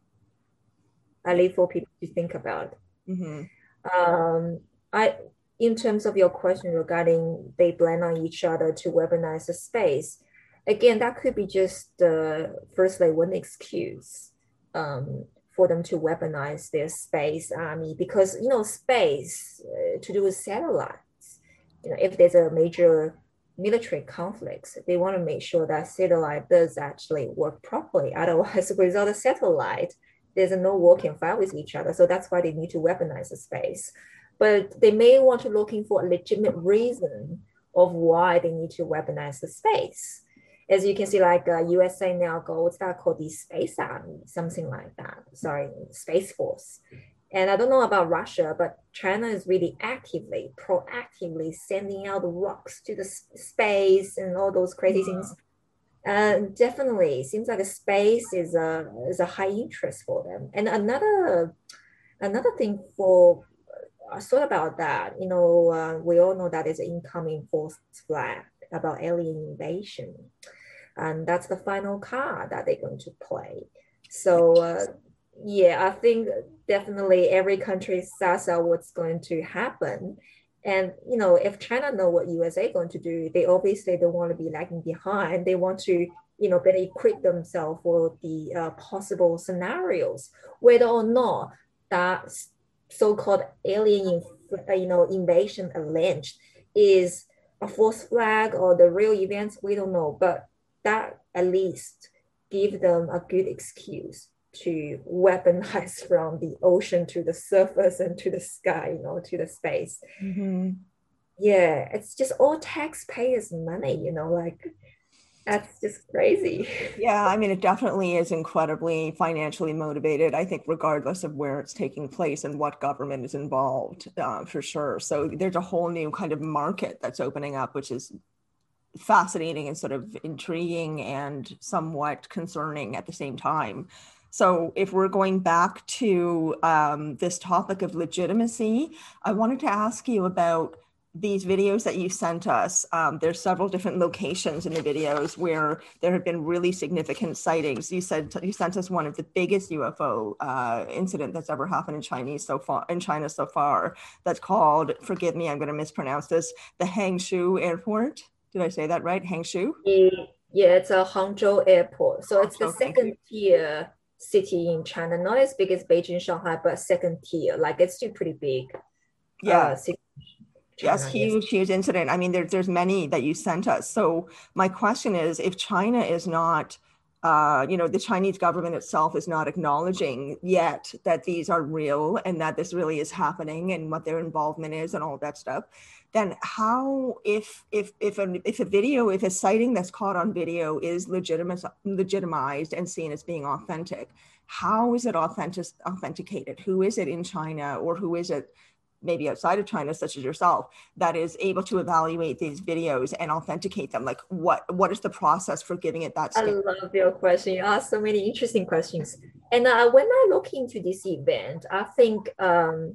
I leave for people to think about. Mm-hmm. Um, I, in terms of your question regarding they blend on each other to weaponize the space, again, that could be just uh, firstly one excuse um, for them to weaponize their space army, because you know space uh, to do with satellites. You know, if there's a major military conflict, they want to make sure that satellite does actually work properly. Otherwise, without a satellite, there's no working file with each other. So that's why they need to weaponize the space. But they may want to looking for a legitimate reason of why they need to weaponize the space. As you can see, like uh, U S A now go, what's that called? The Space Army, something like that. Sorry, Space Force. And I don't know about Russia, but China is really actively, proactively sending out rocks to the space and all those crazy wow. things. Uh, definitely, it seems like the space is a is a high interest for them. And another another thing for I thought about that. You know, uh, we all know that is an incoming false flag. about alien invasion. And that's the final card that they're going to play. So uh, yeah, I think definitely every country says out what's going to happen. And, you know, if China know what U S A going to do, they obviously don't want to be lagging behind. They want to, you know, better equip themselves for the uh, possible scenarios, whether or not that so-called alien, you know, invasion alleged is a false flag or the real events, we don't know. But that at least give them a good excuse to weaponize from the ocean to the surface and to the sky, you know, to the space. Mm-hmm. Yeah, it's just all taxpayers' money, you know, like that's just crazy. Yeah, I mean, it definitely is incredibly financially motivated, I think, regardless of where it's taking place and what government is involved, uh, for sure. So there's a whole new kind of market that's opening up, which is fascinating and sort of intriguing and somewhat concerning at the same time. So if we're going back to um, this topic of legitimacy, I wanted to ask you about these videos that you sent us. Um, there's several different locations in the videos where there have been really significant sightings. You said you sent us one of the biggest U F O uh, incident that's ever happened in Chinese so far in China so far. That's called, forgive me, I'm going to mispronounce this, the Hangzhou Airport. Did I say that right? Hangzhou? Yeah, it's a Hangzhou Airport. So it's the second tier city in China, not as big as Beijing, Shanghai, but second tier. Like it's still pretty big. Yeah. Uh, city. China, yes, huge, yes. huge incident. I mean, there, there's many that you sent us. So my question is, if China is not, uh, you know, the Chinese government itself is not acknowledging yet that these are real and that this really is happening and what their involvement is and all that stuff, then how, if if if a, if a video, if a sighting that's caught on video is legitimate, legitimized and seen as being authentic, how is it authentic, authenticated? Who is it in China, or who is it maybe outside of China, such as yourself, that is able to evaluate these videos and authenticate them? Like what, what is the process for giving it that stamp? I love your question. You asked so many interesting questions. And uh, when I look into this event, I think um,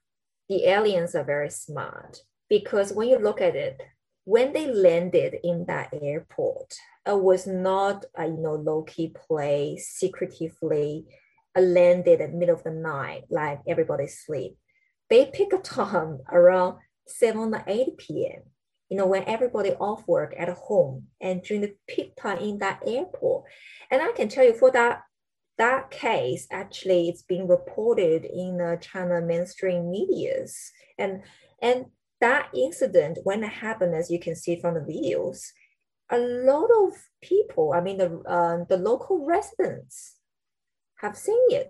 the aliens are very smart, because when you look at it, when they landed in that airport, it was not a, you know, low-key play, secretively uh, landed in the middle of the night, like everybody sleep. They pick a time around seven or eight p.m., you know, when everybody off work at home and during the peak time in that airport. And I can tell you for that, that case, actually, it's been reported in uh, China mainstream medias. And, and that incident, when it happened, as you can see from the videos, a lot of people, I mean, the, uh, the local residents have seen it.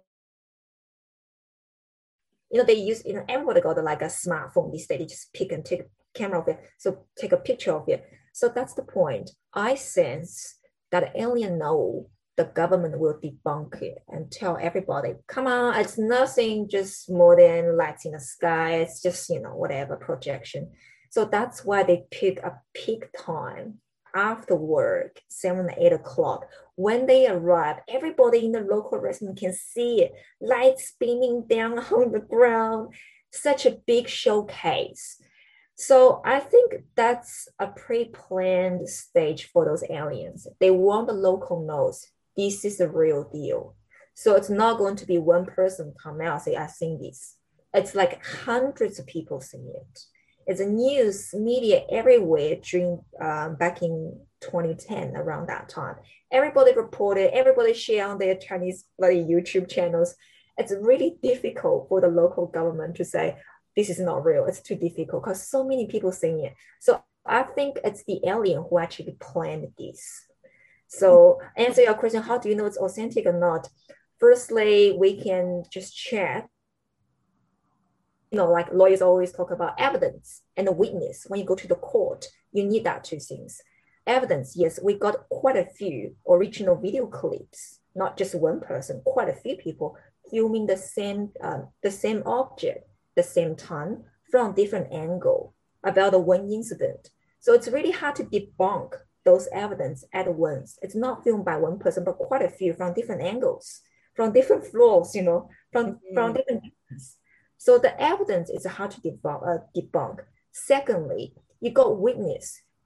You know, they use, you know, everybody got like a smartphone these days. They just pick and take a camera of it. So take a picture of it. So that's the point. I sense that alien know the government will debunk it and tell everybody, come on, it's nothing just more than lights in the sky. It's just, you know, whatever projection. So that's why they pick a peak time after work, seven or eight o'clock. When they arrive, everybody in the local resident can see it, lights beaming down on the ground, such a big showcase. So I think that's a pre-planned stage for those aliens. They want the local knows this is a real deal. So it's not going to be one person come out and say, I've seen this. It's like hundreds of people seeing it. It's a news media everywhere during um, back in twenty ten, around that time. Everybody reported, everybody shared on their Chinese bloody YouTube channels. It's really difficult for the local government to say, this is not real. It's too difficult because so many people seeing it. So I think it's the alien who actually planned this. So answer your question, how do you know it's authentic or not? Firstly, we can just check. You know, like lawyers always talk about evidence and the witness. When you go to the court, you need that two things. Evidence, yes, we got quite a few original video clips, not just one person, quite a few people filming the same, uh, the same object, the same time from different angle about the one incident. So it's really hard to debunk those evidence at once. It's not filmed by one person, but quite a few from different angles, from different floors, you know, from, mm-hmm. from different distance. So the evidence is hard to debunk, uh, debunk. Secondly, you got witness.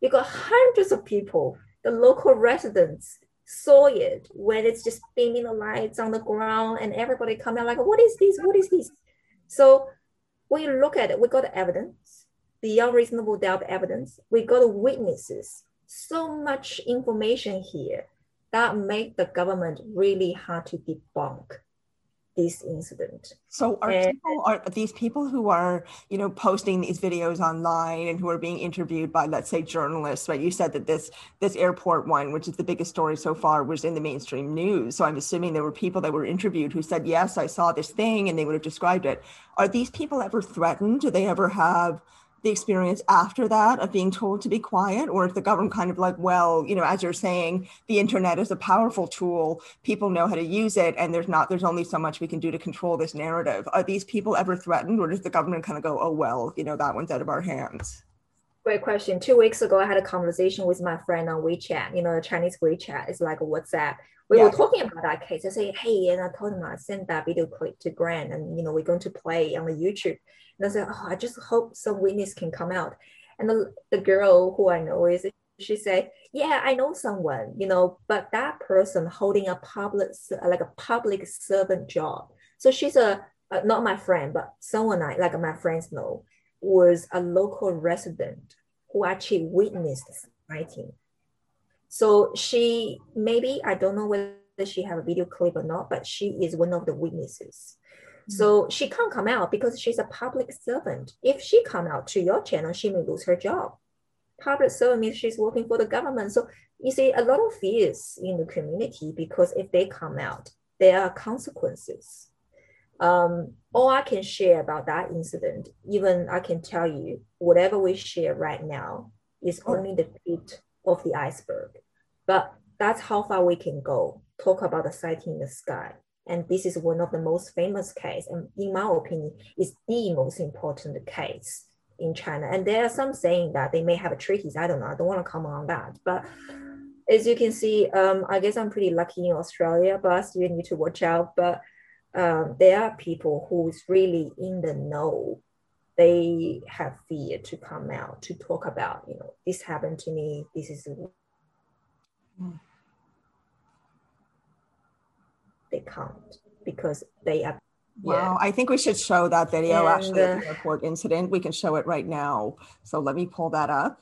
because hundreds of people, the local residents, saw it when it's just beaming the lights on the ground and everybody come out like, what is this? What is this? So when you look at it, we got the evidence, beyond reasonable doubt evidence. We got the witnesses. So much information here that make the government really hard to debunk this incident. So are and, people are these people who are, you know, posting these videos online and who are being interviewed by, let's say, journalists, right? You said that this this airport one, which is the biggest story so far, was in the mainstream news. So I'm assuming there were people that were interviewed who said, yes, I saw this thing, and they would have described it. Are these people ever threatened? Do they ever have the experience after that of being told to be quiet? Or if the government kind of like, well, you know, as you're saying, the internet is a powerful tool, people know how to use it, and there's not, there's only so much we can do to control this narrative. Are these people ever threatened, or does the government kind of go, oh, well, you know, that one's out of our hands? Great question. Two weeks ago, I had a conversation with my friend on WeChat, you know, the Chinese WeChat. It's like a WhatsApp. We yeah. were talking about that case. I say, hey, and I told him I sent that video clip to Grant, and, you know, we're going to play on the YouTube. And I said, oh, I just hope some witness can come out. And the, the girl who I know is, she said, yeah, I know someone, you know, but that person holding a public, like a public servant job. So she's a, a not my friend, but someone I, like my friends know, was a local resident who actually witnessed the fighting. So she, maybe, I don't know whether she have a video clip or not, but she is one of the witnesses. So she can't come out because she's a public servant. If she come out to your channel, she may lose her job. Public servant means she's working for the government. So you see a lot of fears in the community because if they come out, there are consequences. Um, all I can share about that incident, even I can tell you, whatever we share right now is only the tip of the iceberg. But that's how far we can go. Talk about the sighting in the sky. And this is one of the most famous cases, and in my opinion, is the most important case in China. And there are some saying that they may have a treaties. I don't know. I don't want to comment on that. But as you can see, um, I guess I'm pretty lucky in Australia, but I still need to watch out. But um, there are people who's really in the know. They have fear to come out, to talk about, you know, this happened to me. This is... Mm. They can't because they are. Wow, yeah. I think we should show that video and, actually of the airport incident. We can show it right now. So let me pull that up.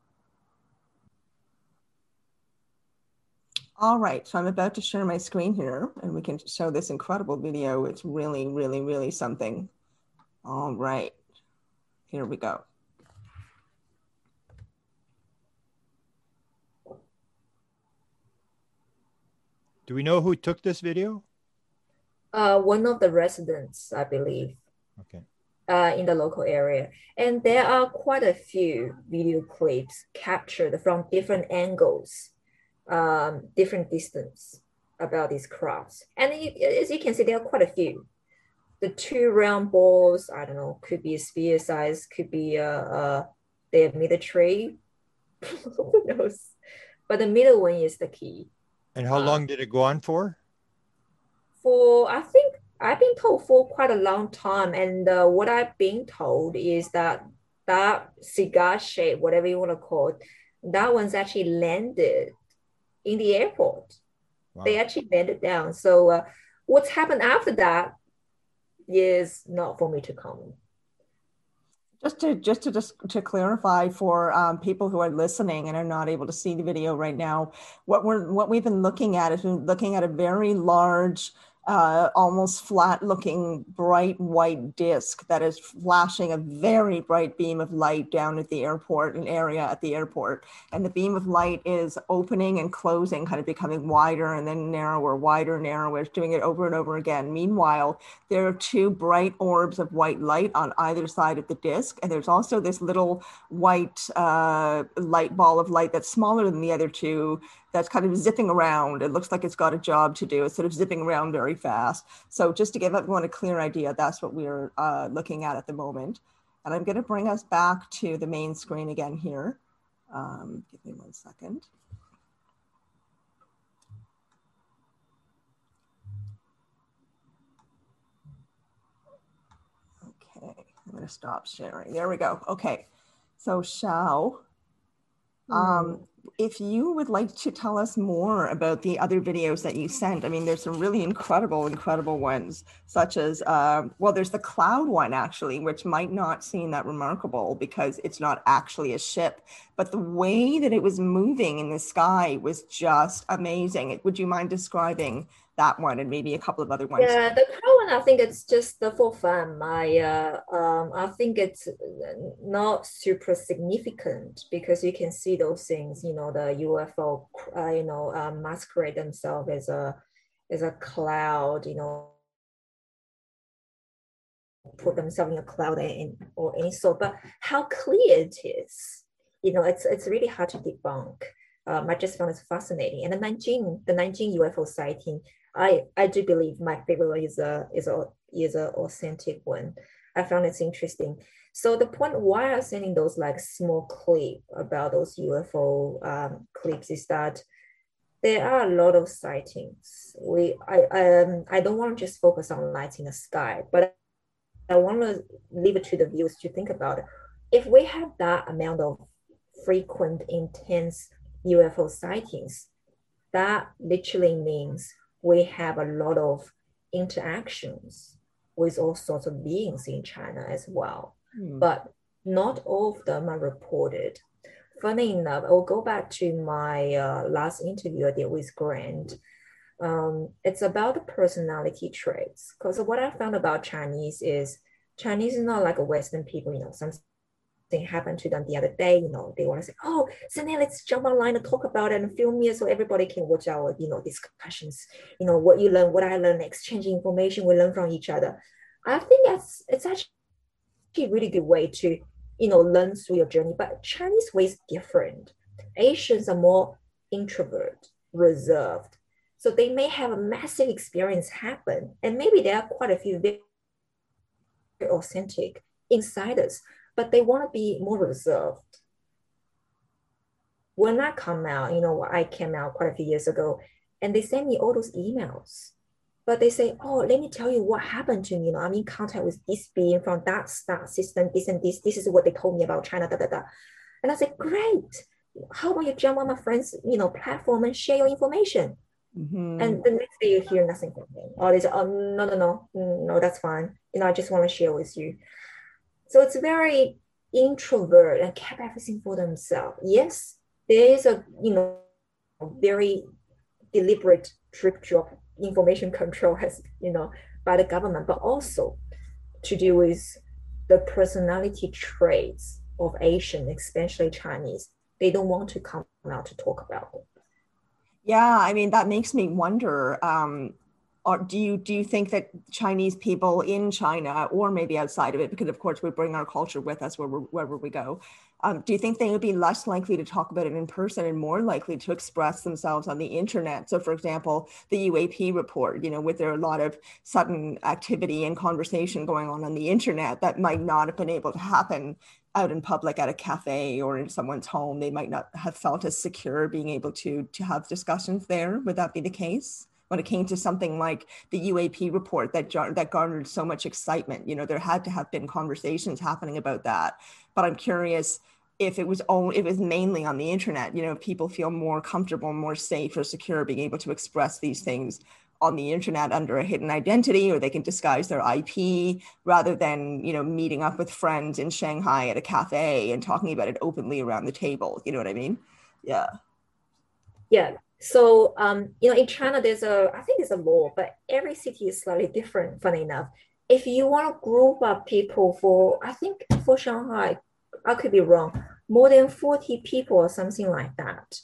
All right, so I'm about to share my screen here and we can show this incredible video. It's really, really, really something. All right, here we go. Do we know who took this video? Uh, one of the residents, I believe. Okay. Uh, in the local area. And there are quite a few video clips captured from different angles, um, different distance about these crafts. And you, as you can see, there are quite a few. The two round balls, I don't know, could be a sphere size, could be a, a their military, who knows? But the middle one is the key. And how long did it go on for? For, I think, I've been told for quite a long time. And uh, what I've been told is that that cigar shape, whatever you want to call it, that one's actually landed in the airport. Wow. They actually landed down. So uh, what's happened after that is not for me to comment. Just to just to just to clarify for um, people who are listening and are not able to see the video right now, what we're what we've been looking at is been looking at a very large, uh, almost flat-looking bright white disc that is flashing a very bright beam of light down at the airport, an area at the airport, and the beam of light is opening and closing, kind of becoming wider and then narrower, wider, narrower, doing it over and over again. Meanwhile, there are two bright orbs of white light on either side of the disc. And there's also this little white uh, light ball of light that's smaller than the other two that's kind of zipping around. It looks like it's got a job to do. It's sort of zipping around very fast. So just to give everyone a clear idea, that's what we're uh, looking at at the moment. And I'm going to bring us back to the main screen again here. Um, give me one second. Okay, I'm going to stop sharing. There we go. Okay, so Xiao, Um, if you would like to tell us more about the other videos that you sent, I mean, there's some really incredible, incredible ones, such as, uh, well, there's the cloud one actually, which might not seem that remarkable because it's not actually a ship, but the way that it was moving in the sky was just amazing. Would you mind describing that one and maybe a couple of other ones? Yeah, the cloud one, I think it's just uh, for fun. I, uh, um, I think it's not super significant because you can see those things, you know, the U F O, uh, you know, uh, masquerade themselves as a, as a cloud, you know, put themselves in a cloud and, or any sort. But how clear it is, you know, it's it's really hard to debunk. Um, I just found it fascinating. And the Nanjing, the Nanjing U F O sighting, I, I do believe my favorite is a is a is a authentic one. I found it's interesting. So the point why I'm sending those like small clip about those U F O um, clips is that there are a lot of sightings. We I um I don't want to just focus on lights in the sky, but I want to leave it to the viewers to think about it. If we have that amount of frequent, intense U F O sightings, that literally means we have a lot of interactions with all sorts of beings in China as well. Hmm. But not all of them are reported. Funny enough, I'll go back to my uh, last interview I did with Grant. Um, it's about the personality traits. Because what I found about Chinese is Chinese is not like a Western people, you know, something happened to them the other day, you know, they want to say, oh, Sunny, let's jump online and talk about it and film it so everybody can watch our, you know, discussions, you know, what you learn, what I learn, exchanging information, we learn from each other. I think that's, it's actually a really good way to, you know, learn through your journey, but Chinese way is different. Asians are more introvert, reserved. So they may have a massive experience happen, and maybe there are quite a few very authentic insiders, but they want to be more reserved. When I come out, you know, I came out quite a few years ago, and they send me all those emails, but they say, oh, let me tell you what happened to me. You know, I'm in contact with this being from that star system, this and this. This is what they told me about China, da, da, da. And I said, great. How about you jump on my friend's, you know, platform and share your information? Mm-hmm. And the next day you hear nothing from them. Or they say, oh, no, no, no, no, that's fine. You know, I just want to share with you. So it's very introvert and kept everything for themselves. Yes, there is a, you know, very deliberate drip drop information control has, you know, by the government, but also to do with the personality traits of Asian, especially Chinese. They don't want to come out to talk about it. Yeah, I mean, that makes me wonder, um, or do you do you think that Chinese people in China, or maybe outside of it, because of course we bring our culture with us wherever, wherever we go, um, do you think they would be less likely to talk about it in person and more likely to express themselves on the internet? So for example, the U A P report, you know, with there a lot of sudden activity and conversation going on on the internet that might not have been able to happen out in public at a cafe or in someone's home. They might not have felt as secure being able to, to have discussions there. Would that be the case? When it came to something like the U A P report that, that garnered so much excitement, you know, there had to have been conversations happening about that. But I'm curious if it was only, if it was mainly on the internet, you know, if people feel more comfortable, more safe or secure being able to express these things on the internet under a hidden identity, or they can disguise their I P rather than, you know, meeting up with friends in Shanghai at a cafe and talking about it openly around the table. You know what I mean? Yeah. Yeah. So, um, you know, in China, there's a, I think there's a law, but every city is slightly different, funny enough. If you want to group up people for, I think for Shanghai, I could be wrong, more than forty people or something like that,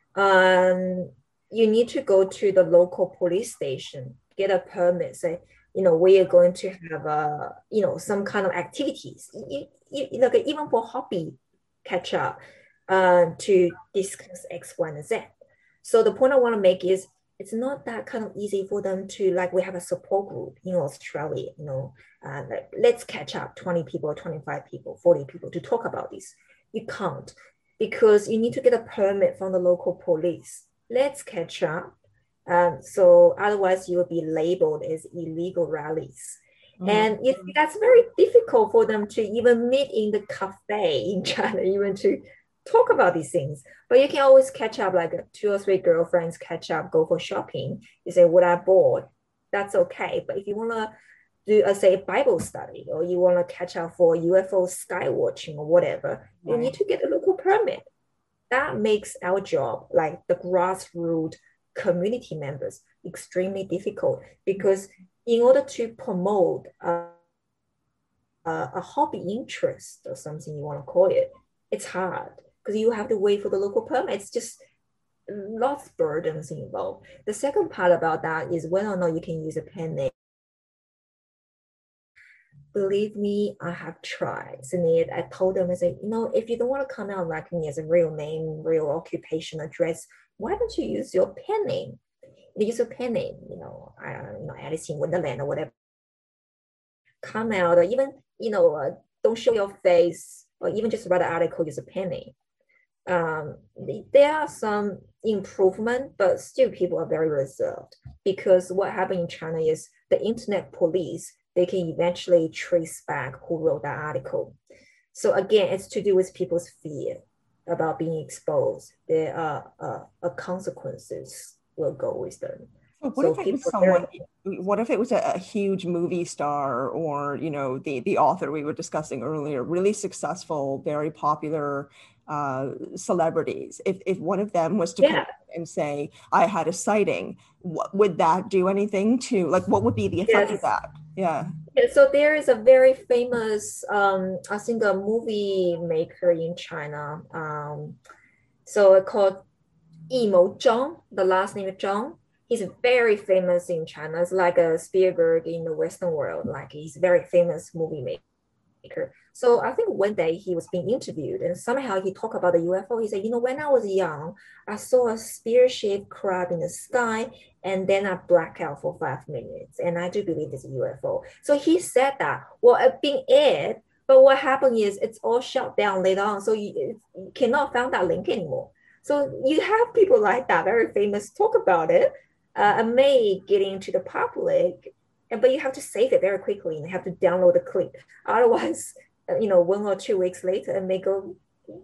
um, you need to go to the local police station, get a permit, say, you know, we are going to have, a, you know, some kind of activities, you, you, like even for hobby catch up, uh, to discuss X, Y, and Z. So the point I want to make is it's not that kind of easy for them to, like, we have a support group in Australia, you know, uh, like, let's catch up twenty people, twenty-five people, forty people to talk about this. You can't, because you need to get a permit from the local police. Let's catch up. Um, so otherwise you will be labeled as illegal rallies. Mm-hmm. And it, that's very difficult for them to even meet in the cafe in China, even to talk about these things. But you can always catch up, like two or three girlfriends catch up, go for shopping. You say, what I bought, that's okay. But if you want to do, a, say, Bible study, or you want to catch up for U F O sky watching or whatever, right. You need to get a local permit. That makes our job, like the grassroots community members, extremely difficult, because in order to promote uh, uh, a hobby interest or something you want to call it, it's hard because you have to wait for the local permit. It's just lots of burdens involved. The second part about that is whether or not you can use a pen name. Believe me, I have tried. And I told them, I said, you know, if you don't want to come out like me as a real name, real occupation address, why don't you use your pen name? You use a pen name, you know, I don't know, Alice in Wonderland or whatever. Come out, or even, you know, uh, don't show your face, or even just write an article, use a pen name. Um, there are some improvement, but still people are very reserved, because what happened in China is the internet police, they can eventually trace back who wrote that article. So again, it's to do with people's fear about being exposed. There are uh, uh, consequences will go with them. What so if it was someone? What if it was a, a huge movie star, or you know, the the author we were discussing earlier, really successful, very popular uh, celebrities? If if one of them was to yeah. come and say, "I had a sighting," what, would that do anything to, like, what would be the effect yes. of that? Yeah. yeah. So there is a very famous, um, I think, a movie maker in China. Um, so called Yimou Zhang. The last name is Zhang. He's very famous in China. It's like a Spielberg in the Western world. Like, he's a very famous movie maker. So I think one day he was being interviewed, and somehow he talked about the U F O. He said, you know, when I was young, I saw a spear-shaped crab in the sky, and then I blacked out for five minutes. And I do believe it's a U F O. So he said that, well, it's being aired, but what happened is it's all shut down later on. So you, you cannot find that link anymore. So you have people like that, very famous, talk about it. Uh, and may get into the public, and but you have to save it very quickly and you have to download the clip. Otherwise, uh, you know, one or two weeks later, it may go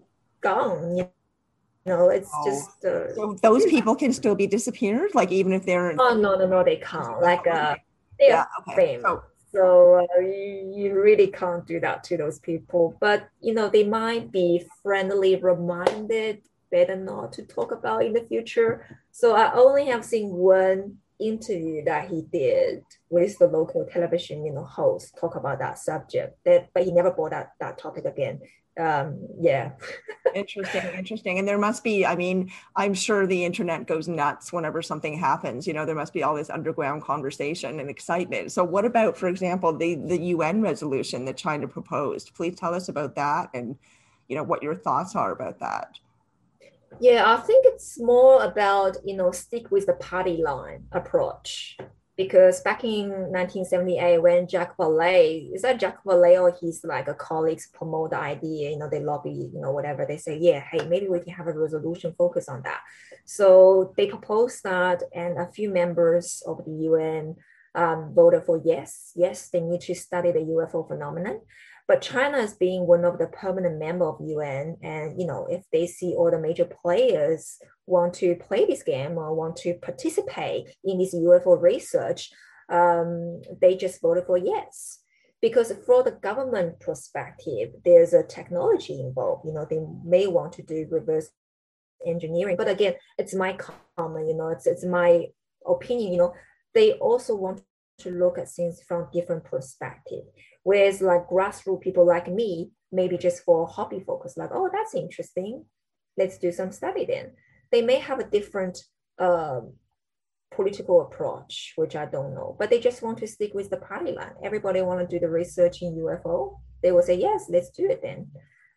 gone. You know, it's oh. just. Uh, so those people can still be disappeared, like even if they're. Oh no, no, no, they can't. Like, uh, they're yeah, okay. famous. Oh. So uh, you, you really can't do that to those people. But you know, they might be friendly reminded better not to talk about in the future. So I only have seen one interview that he did with the local television, you know, host, talk about that subject. That, but he never brought that that topic again. Um, yeah. Interesting, interesting. And there must be, I mean, I'm sure the internet goes nuts whenever something happens. You know, there must be all this underground conversation and excitement. So what about, for example, the, the U N resolution that China proposed? Please tell us about that, and, you know, what your thoughts are about that. Yeah, I think it's more about, you know, stick with the party line approach. Because back in nineteen seventy-eight, when Jacques Vallée, is that Jacques Vallée or his like a colleagues promote the idea, you know, they lobby, you know, whatever, they say, yeah, hey, maybe we can have a resolution focus on that. So they proposed that, and a few members of the U N um, voted for yes, yes, they need to study the U F O phenomenon. But China is being one of the permanent member of U N, and you know, if they see all the major players want to play this game or want to participate in this U F O research, um, they just voted for yes. Because for the government perspective, there's a technology involved. You know, they may want to do reverse engineering, but again, it's my comment. You know, it's it's my opinion. You know, they also want to look at things from different perspective. Whereas like grassroots people like me, maybe just for hobby focus, like, oh, that's interesting, let's do some study then. They may have a different uh, political approach, which I don't know, but they just want to stick with the party line. Everybody want to do the research in U F O. They will say, yes, let's do it then.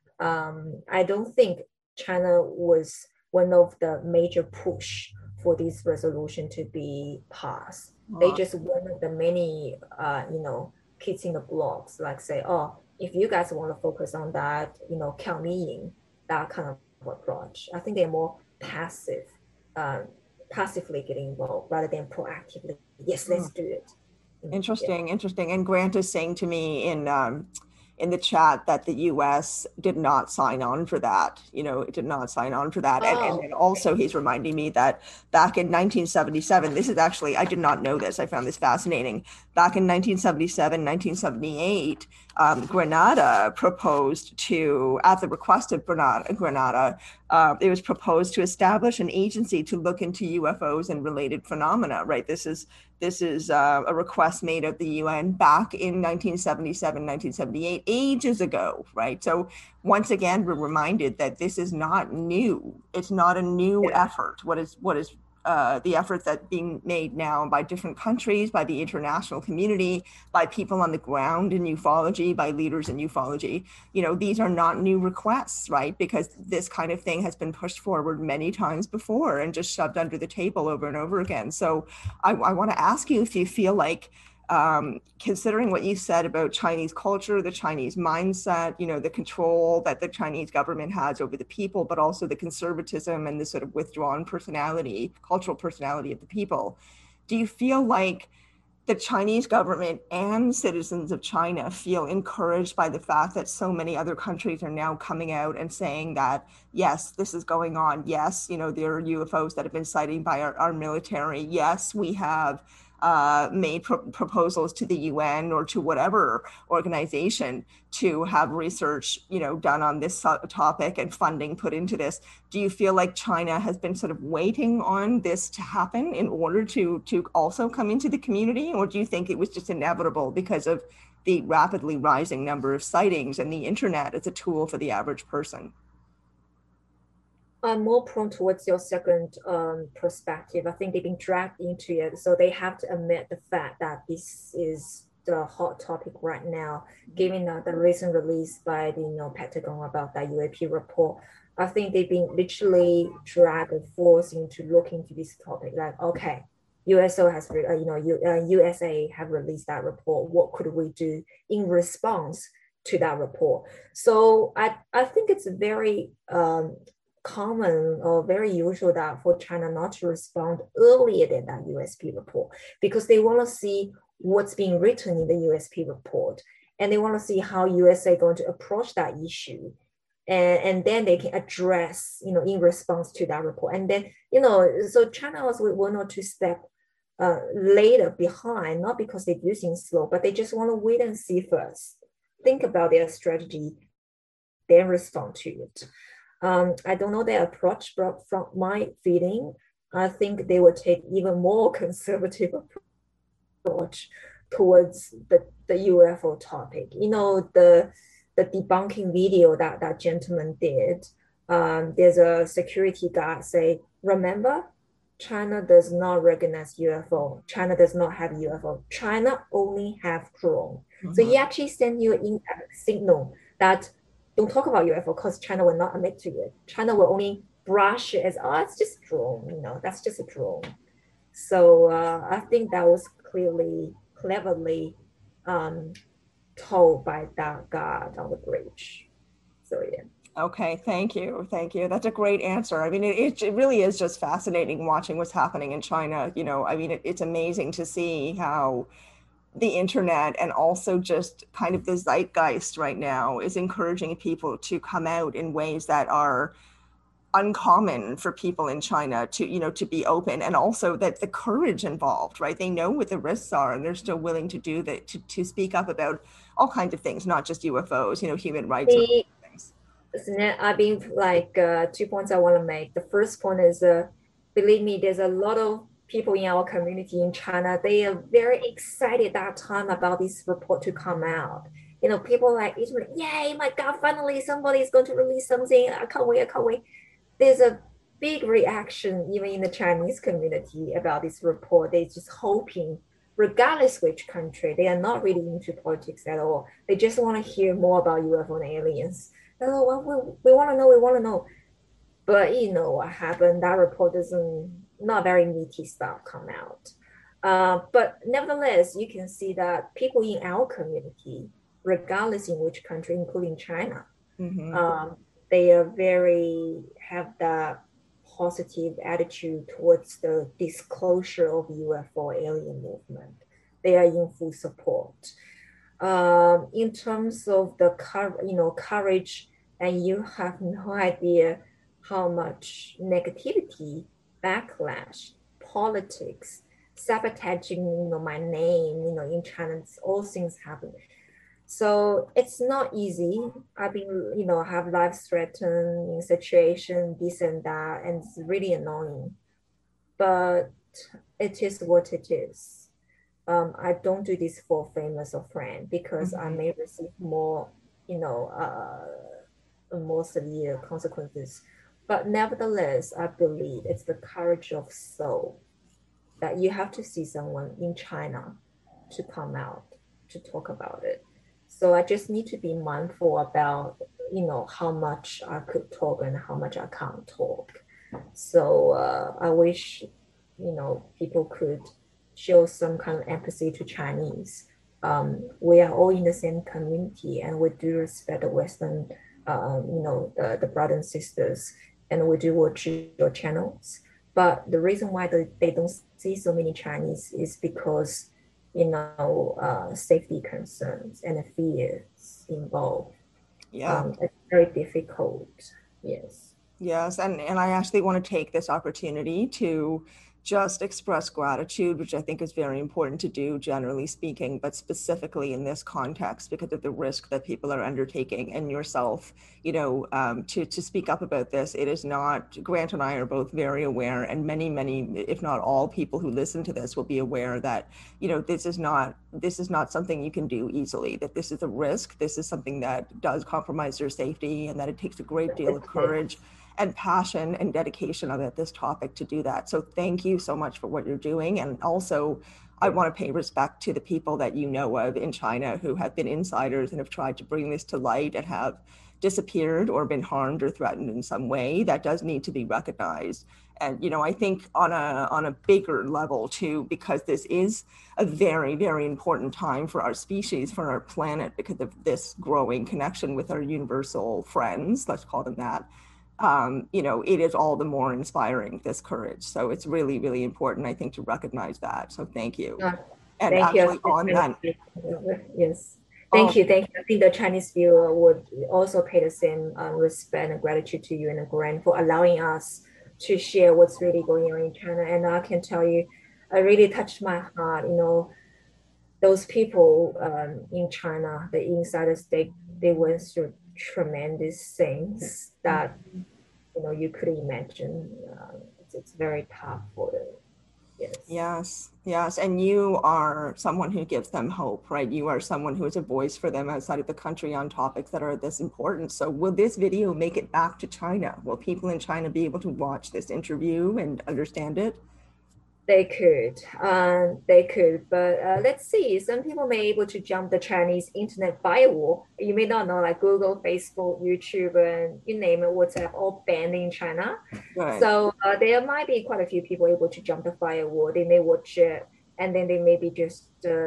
Um, I don't think China was one of the major push for this resolution to be passed. Wow. They just one of the many, uh, you know, kids in the blogs, like say, oh, if you guys want to focus on that, you know, count me in, that kind of approach. I think they're more passive, um, passively getting involved rather than proactively, yes, let's do it. Interesting, yeah. interesting. And Grant is saying to me in um, in the chat that the U S did not sign on for that. You know, it did not sign on for that. Oh. And, and then also he's reminding me that back in nineteen seventy-seven, this is actually, I did not know this, I found this fascinating. Back in nineteen seventy-seven, nineteen seventy-eight, um, Grenada proposed to, at the request of Grenada, Grenada uh, it was proposed to establish an agency to look into U F Os and related phenomena, right? This is This is uh, a request made at the U N back in nineteen seventy-seven, nineteen seventy-eight, ages ago, right? So once again, we're reminded that this is not new. It's not a new yeah. effort. What is what is uh, the effort that's being made now by different countries, by the international community, by people on the ground in ufology, by leaders in ufology? You know, these are not new requests, right? Because this kind of thing has been pushed forward many times before and just shoved under the table over and over again. So I, I want to ask you if you feel like, um, considering what you said about Chinese culture, the Chinese mindset, you know, the control that the Chinese government has over the people, but also the conservatism and the sort of withdrawn personality, cultural personality of the people, do you feel like the Chinese government and citizens of China feel encouraged by the fact that so many other countries are now coming out and saying that, yes, this is going on. Yes, you know, there are U F Os that have been sighted by our, our military. Yes, we have uh, made pro- proposals to the U N or to whatever organization to have research, you know, done on this topic and funding put into this. Do you feel like China has been sort of waiting on this to happen in order to, to also come into the community? Or do you think it was just inevitable because of the rapidly rising number of sightings and the internet as a tool for the average person? I'm more prone towards your second um, perspective. I think they've been dragged into it. So they have to admit the fact that this is the hot topic right now, given uh, the recent release by the you know, Pentagon about that U A P report. I think they've been literally dragged and forced into looking into this topic. Like, okay, U S O has, uh, you know, U, uh, U S A have released that report. What could we do in response to that report? So I, I think it's very um, common or very usual that for China not to respond earlier than that U S P report, because they want to see what's being written in the U S P report, and they want to see how U S A going to approach that issue, and, and then they can address, you know, in response to that report. And then, you know, so China was one or two steps uh, later behind, not because they're using slow, but they just want to wait and see first, think about their strategy, then respond to it. Um, I don't know their approach, but from my feeling, I think they will take even more conservative approach towards the, the U F O topic. You know, the the debunking video that that gentleman did, um, there's a security guard say, remember, China does not recognize U F O. China does not have U F O. China only have drone. Mm-hmm. So he actually sent you an signal that don't talk about U F O because China will not admit to it. China will only brush it as, oh, it's just a drone, you know, that's just a drone. So uh, I think that was clearly, cleverly um, told by that guard on the bridge. So yeah. Okay, thank you, thank you. That's a great answer. I mean, it, it really is just fascinating watching what's happening in China. You know, I mean, it, it's amazing to see how the internet and also just kind of the zeitgeist right now is encouraging people to come out in ways that are uncommon for people in China to, you know, to be open, and also that the courage involved, right? They know what the risks are and they're still willing to do that, to, to speak up about all kinds of things, not just U F Os, you know, human rights. The, I mean, like uh, two points I want to make. The first point is, uh, believe me, there's a lot of people in our community in China, they are very excited that time about this report to come out. You know, people like, yay, my God, finally somebody is going to release something. I can't wait, I can't wait. There's a big reaction even in the Chinese community about this report. They're just hoping, regardless which country, they are not really into politics at all. They just want to hear more about U F O and aliens. Oh, well, we, we want to know, we want to know. But you know what happened, that report doesn't, not very meaty stuff come out. Uh, but nevertheless, you can see that people in our community, regardless in which country, including China, mm-hmm. um, they are very, have that positive attitude towards the disclosure of U F O alien movement. They are in full support. um, in terms of the cur- you know courage, and you have no idea how much negativity, backlash, politics, sabotaging, you know, my name, you know, in China, all things happen. So it's not easy. I've been, you know, have life threatening situation, this and that, and it's really annoying. But it is what it is. Um, I don't do this for famous or friend because I Mhm. may receive more, you know, uh, more severe consequences. But nevertheless, I believe it's the courage of soul that you have to see someone in China to come out to talk about it. So I just need to be mindful about, you know, how much I could talk and how much I can't talk. So uh, I wish, you know, people could show some kind of empathy to Chinese. Um, we are all in the same community, and we do respect the Western, uh, you know, the, the brothers and sisters, and we do watch your channels. But the reason why they, they don't see so many Chinese is because, you know, uh, safety concerns and fears involved. Yeah. Um, it's very difficult. Yes. Yes, and, and I actually want to take this opportunity to just express gratitude, which I think is very important to do, generally speaking, but specifically in this context because of the risk that people are undertaking, and yourself, you know, um, to, to speak up about this. It is not, Grant and I are both very aware, and many, many, if not all people who listen to this will be aware that, you know, this is not, this is not something you can do easily, that this is a risk. This is something that does compromise your safety, and that it takes a great deal of courage and passion and dedication about this topic to do that. So thank you so much for what you're doing. And also, I want to pay respect to the people that you know of in China who have been insiders and have tried to bring this to light and have disappeared or been harmed or threatened in some way. That does need to be recognized. And, you know, I think on a on a bigger level too, because this is a very, very important time for our species, for our planet, because of this growing connection with our universal friends, let's call them that. Um, you know, it is all the more inspiring, this courage. So it's really, really important, I think, to recognize that. So thank you. Uh, And thank actually you. on that, Yes. oh, Thank you. Thank you. I think the Chinese viewer would also pay the same uh, respect and gratitude to you and Grant for allowing us to share what's really going on in China. And I can tell you, I really touched my heart. You know, those people um, in China, the insiders, they they went through tremendous things that, you know, you could imagine. Uh, it's, it's very tough for them. Yes. Yes, yes. And you are someone who gives them hope, right? You are someone who is a voice for them outside of the country on topics that are this important. So will this video make it back to China? Will people in China be able to watch this interview and understand it? They could, um, they could, but uh, let's see. Some people may be able to jump the Chinese internet firewall. You may not know, like Google, Facebook, YouTube, and you name it, WhatsApp, all banned in China. Good. So uh, there might be quite a few people able to jump the firewall. They may watch it, and then they maybe just uh,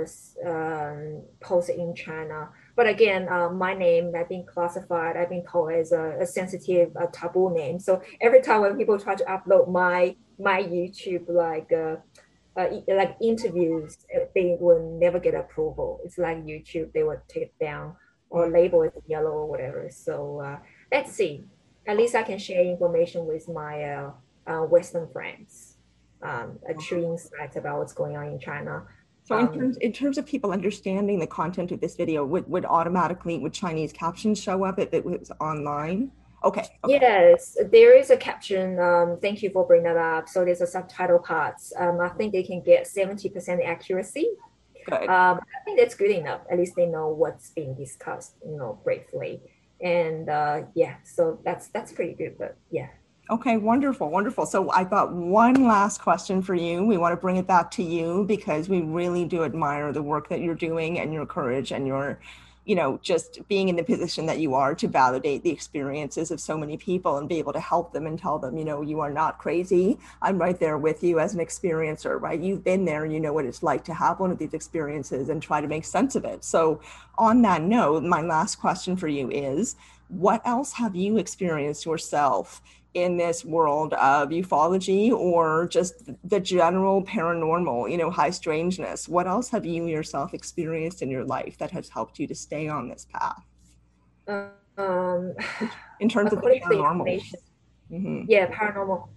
um, post it in China. But again, uh, my name, I've been classified, I've been told as a, a sensitive, a taboo name. So every time when people try to upload my my YouTube like uh, uh, like interviews, they will never get approval. It's like YouTube, they will take it down or label it yellow or whatever. So uh, let's see. At least I can share information with my uh, uh, Western friends, um, a true insight about what's going on in China. So in Um, terms, in terms of people understanding the content of this video, would, would automatically, would Chinese captions show up if it was online? Okay. Okay. Yes, there is a caption. Um, thank you for bringing that up. So there's a subtitle parts. Um, I think they can get seventy percent accuracy. Good. Um, I think that's good enough. At least they know what's being discussed, you know, briefly. And uh, yeah, so that's that's pretty good. But yeah. Okay, wonderful, wonderful. So I've got one last question for you. We want to bring it back to you because we really do admire the work that you're doing and your courage and your, you know, just being in the position that you are to validate the experiences of so many people and be able to help them and tell them, you know, you are not crazy. I'm right there with you as an experiencer, right? You've been there, you know what it's like to have one of these experiences and try to make sense of it. So on that note, my last question for you is, what else have you experienced yourself in this world of ufology or just the general paranormal, you know, high strangeness? What else have you yourself experienced in your life that has helped you to stay on this path? Um, in terms of the paranormal. Mm-hmm. Yeah, paranormal.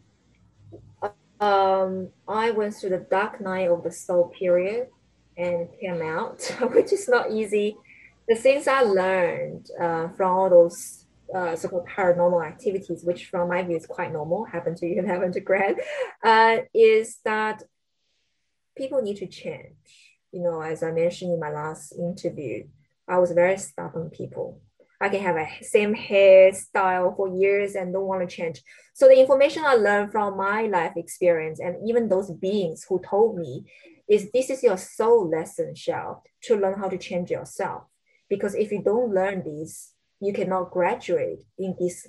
Um, I went through the dark night of the soul period and came out, which is not easy. The things I learned uh, from all those uh, so-called paranormal activities, which from my view is quite normal, happen to you and happen to Grant, uh, is that people need to change. You know, as I mentioned in my last interview, I was very stubborn people. I can have a same hairstyle for years and don't want to change. So the information I learned from my life experience and even those beings who told me is this is your soul lesson, Shao, to learn how to change yourself. Because if you don't learn this, you cannot graduate in this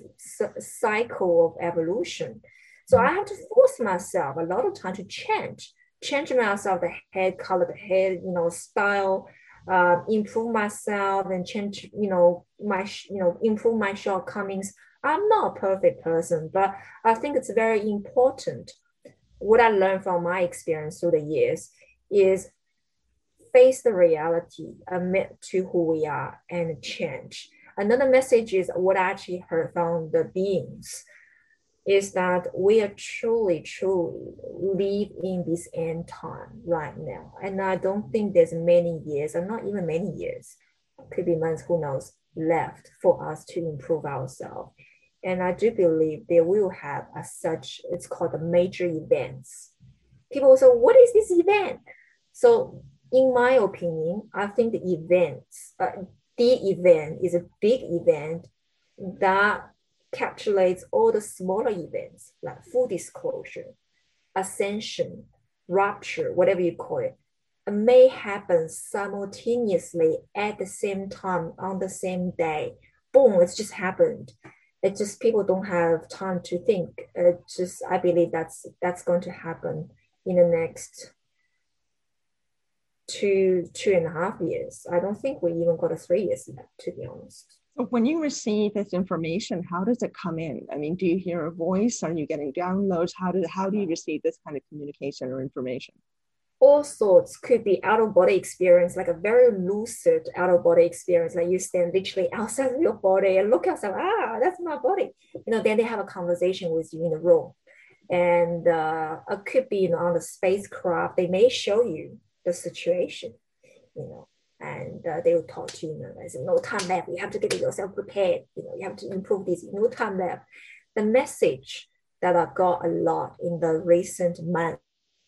cycle of evolution. So I have to force myself a lot of time to change, change myself, the hair color, the hair, you know, style, uh, improve myself and change, you know, my, you know, improve my shortcomings. I'm not a perfect person, but I think it's very important. What I learned from my experience through the years is face the reality, admit to who we are and change. Another message is what I actually heard from the beings is that we are truly, truly live in this end time right now. And I don't think there's many years, and not even many years, could be months, who knows, left for us to improve ourselves. And I do believe they will have a such, it's called the major events. People will say, what is this event? So in my opinion, I think the events, uh, the event is a big event that encapsulates all the smaller events like full disclosure, ascension, rapture, whatever you call it, it may happen simultaneously at the same time on the same day. Boom, it's just happened. It just people don't have time to think. It just I believe that's that's going to happen in the next two two and a half years. I don't think we even got a three years left, to be honest. When you receive this information, how does it come in? I mean, do you hear a voice? Are you getting downloads? How do how do you receive this kind of communication or information? All sorts. Could be out of body experience, like a very lucid out of body experience, like you stand literally outside of your body and look outside, ah, that's my body. You know, then they have a conversation with you in the room. And uh, it could be, you know, on the spacecraft, they may show you the situation, you know, and uh, they will talk to you, you know, there's no time left. You have to get yourself prepared. You know, you have to improve this, no time left. The message that I got a lot in the recent months,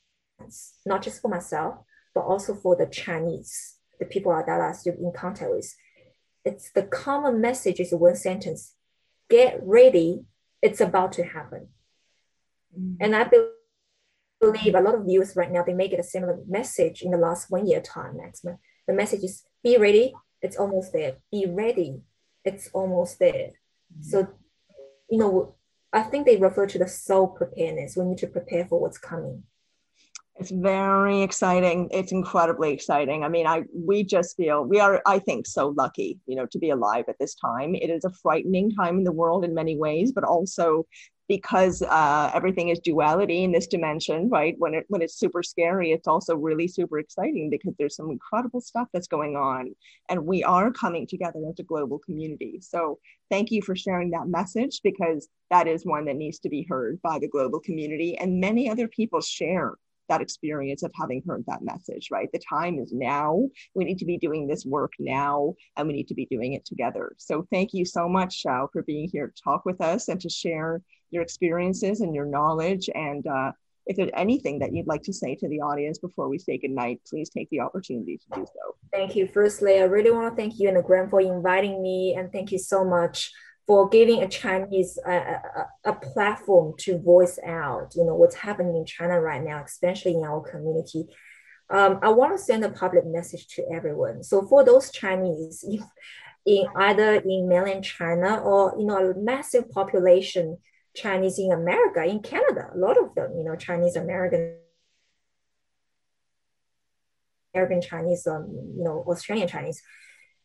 not just for myself, but also for the Chinese, the people that I still in contact with. It's the common message is one sentence: get ready, it's about to happen. Mm-hmm. And I believe a lot of viewers right now, they make it a similar message in the last one year time maximum. The message is be ready, it's almost there. Be ready, it's almost there. Mm-hmm. So, you know, I think they refer to the soul preparedness. We need to prepare for what's coming. It's very exciting. It's incredibly exciting. I mean, I we just feel we are, I think, so lucky, you know, to be alive at this time. It is a frightening time in the world in many ways, but also because uh, everything is duality in this dimension, right? When it when it's super scary, it's also really super exciting because there's some incredible stuff that's going on, and we are coming together as a global community. So thank you for sharing that message, because that is one that needs to be heard by the global community, and many other people share that experience of having heard that message, right? The time is now. We need to be doing this work now, and we need to be doing it together. So thank you so much, Shao, for being here to talk with us and to share your experiences and your knowledge. And uh, if there's anything that you'd like to say to the audience before we say goodnight, please take the opportunity to do so. Thank you. Firstly, I really want to thank you and Graham for inviting me, and thank you so much for giving a Chinese uh, a, a platform to voice out, you know, what's happening in China right now, especially in our community. Um, I want to send a public message to everyone. So for those Chinese, in, in either in mainland China or, you know, a massive population Chinese in America, in Canada, a lot of them, you know, Chinese American, American Chinese, um, you know, Australian Chinese.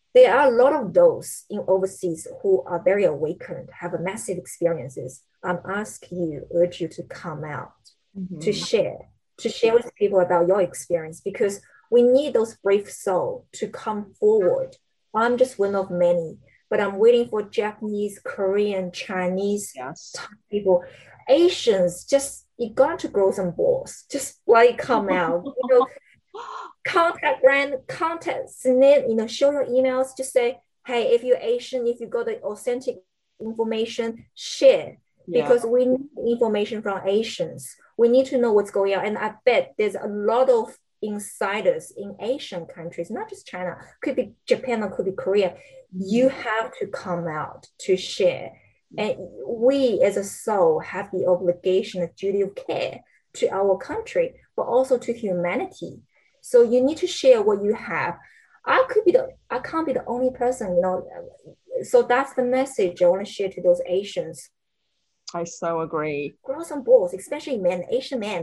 there are a lot of those in overseas who are very awakened, have a massive experiences. I'm asking you, urge you to come out, mm-hmm. to share, to share with people about your experience, because we need those brave souls to come forward. I'm just one of many, but I'm waiting for Japanese, Korean, Chinese yes. people, Asians. Just you got to grow some balls. Just like come out, you know. Contact brand, contact Sinead, you know, show your emails. Just say, hey, if you're Asian, if you got the authentic information, share. Yeah. Because we need information from Asians. We need to know what's going on. And I bet there's a lot of insiders in Asian countries, not just China, could be Japan or could be Korea. You have to come out to share. And we as a soul have the obligation, a duty of care to our country, but also to humanity. So you need to share what you have. I could be the, I can't be the only person, you know. So that's the message I want to share to those Asians. I so agree. Grow some balls, especially men, Asian men.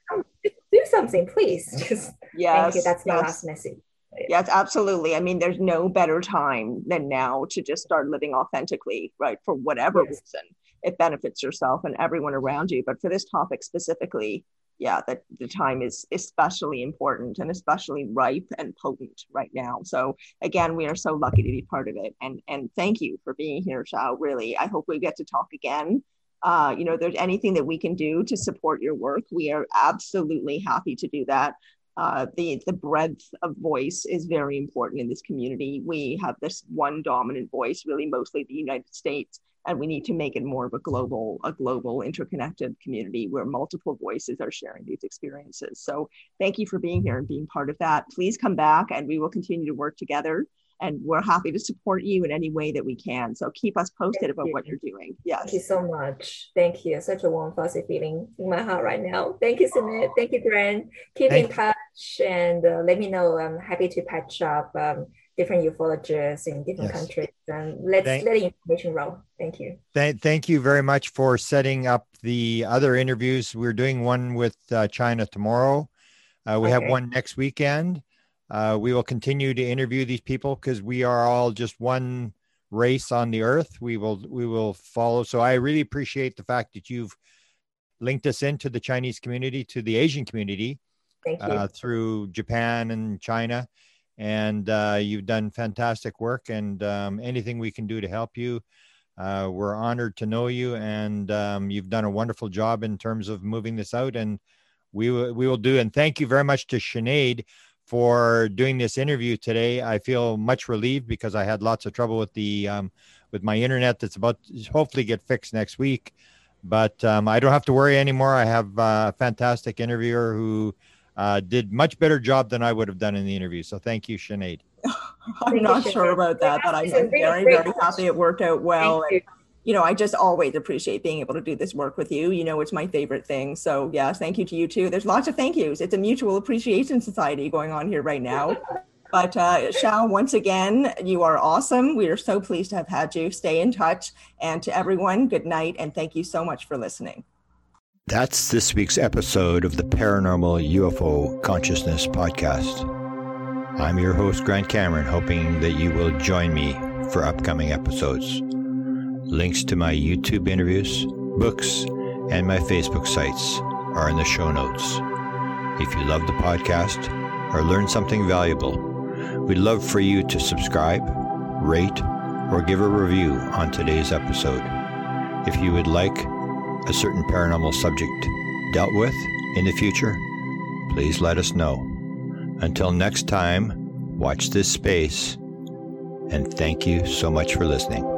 Do something, please. Just yes, thank you. That's my yes. last message. Yes, absolutely. I mean, there's no better time than now to just start living authentically, right? For whatever yes. reason, it benefits yourself and everyone around you. But for this topic specifically, yeah, that the time is especially important and especially ripe and potent right now. So again, we are so lucky to be part of it. And, and thank you for being here, Xiao, really. I hope we get to talk again. Uh, you know, there's anything that we can do to support your work, we are absolutely happy to do that. Uh, the, the breadth of voice is very important in this community. We have this one dominant voice, really mostly the United States, and we need to make it more of a global, a global interconnected community where multiple voices are sharing these experiences. So thank you for being here and being part of that. Please come back and we will continue to work together. And we're happy to support you in any way that we can. So keep us posted Thank about you. What you're doing. Yes. Thank you so much. Thank you. Such a warm, fuzzy feeling in my heart right now. Thank you, Sinead. Thank you, Grant. Keep Thank in touch and uh, let me know. I'm happy to patch up um, different ufologists in different yes. countries. And let's thank, let the information roll. Thank you. Th- thank you very much for setting up the other interviews. We're doing one with uh, China tomorrow. Uh, we okay. have one next weekend. Uh, we will continue to interview these people because we are all just one race on the earth. We will we will follow. So I really appreciate the fact that you've linked us into the Chinese community, to the Asian community, Thank you. Uh, through Japan and China. And uh, you've done fantastic work, and um, anything we can do to help you. Uh, we're honored to know you, and um, you've done a wonderful job in terms of moving this out, and we, w- we will do. And thank you very much to Sinead for doing this interview today. I feel much relieved because I had lots of trouble with the um, with my internet that's about to hopefully get fixed next week. But um, I don't have to worry anymore. I have a fantastic interviewer who uh, did much better job than I would have done in the interview. So thank you, Sinead. I'm not sure about that, but I'm very, very happy it worked out well. And, you know, I just always appreciate being able to do this work with you. You know, it's my favorite thing. So yes, thank you to you too. There's lots of thank yous. It's a mutual appreciation society going on here right now. But uh, Xiao, once again, you are awesome. We are so pleased to have had you. Stay in touch. And to everyone, good night. And thank you so much for listening. That's this week's episode of the Paranormal U F O Consciousness Podcast. I'm your host, Grant Cameron, hoping that you will join me for upcoming episodes. Links to my YouTube interviews, books, and my Facebook sites are in the show notes. If you love the podcast or learned something valuable, we'd love for you to subscribe, rate, or give a review on today's episode. If you would like a certain paranormal subject dealt with in the future, please let us know. Until next time, watch this space, and thank you so much for listening.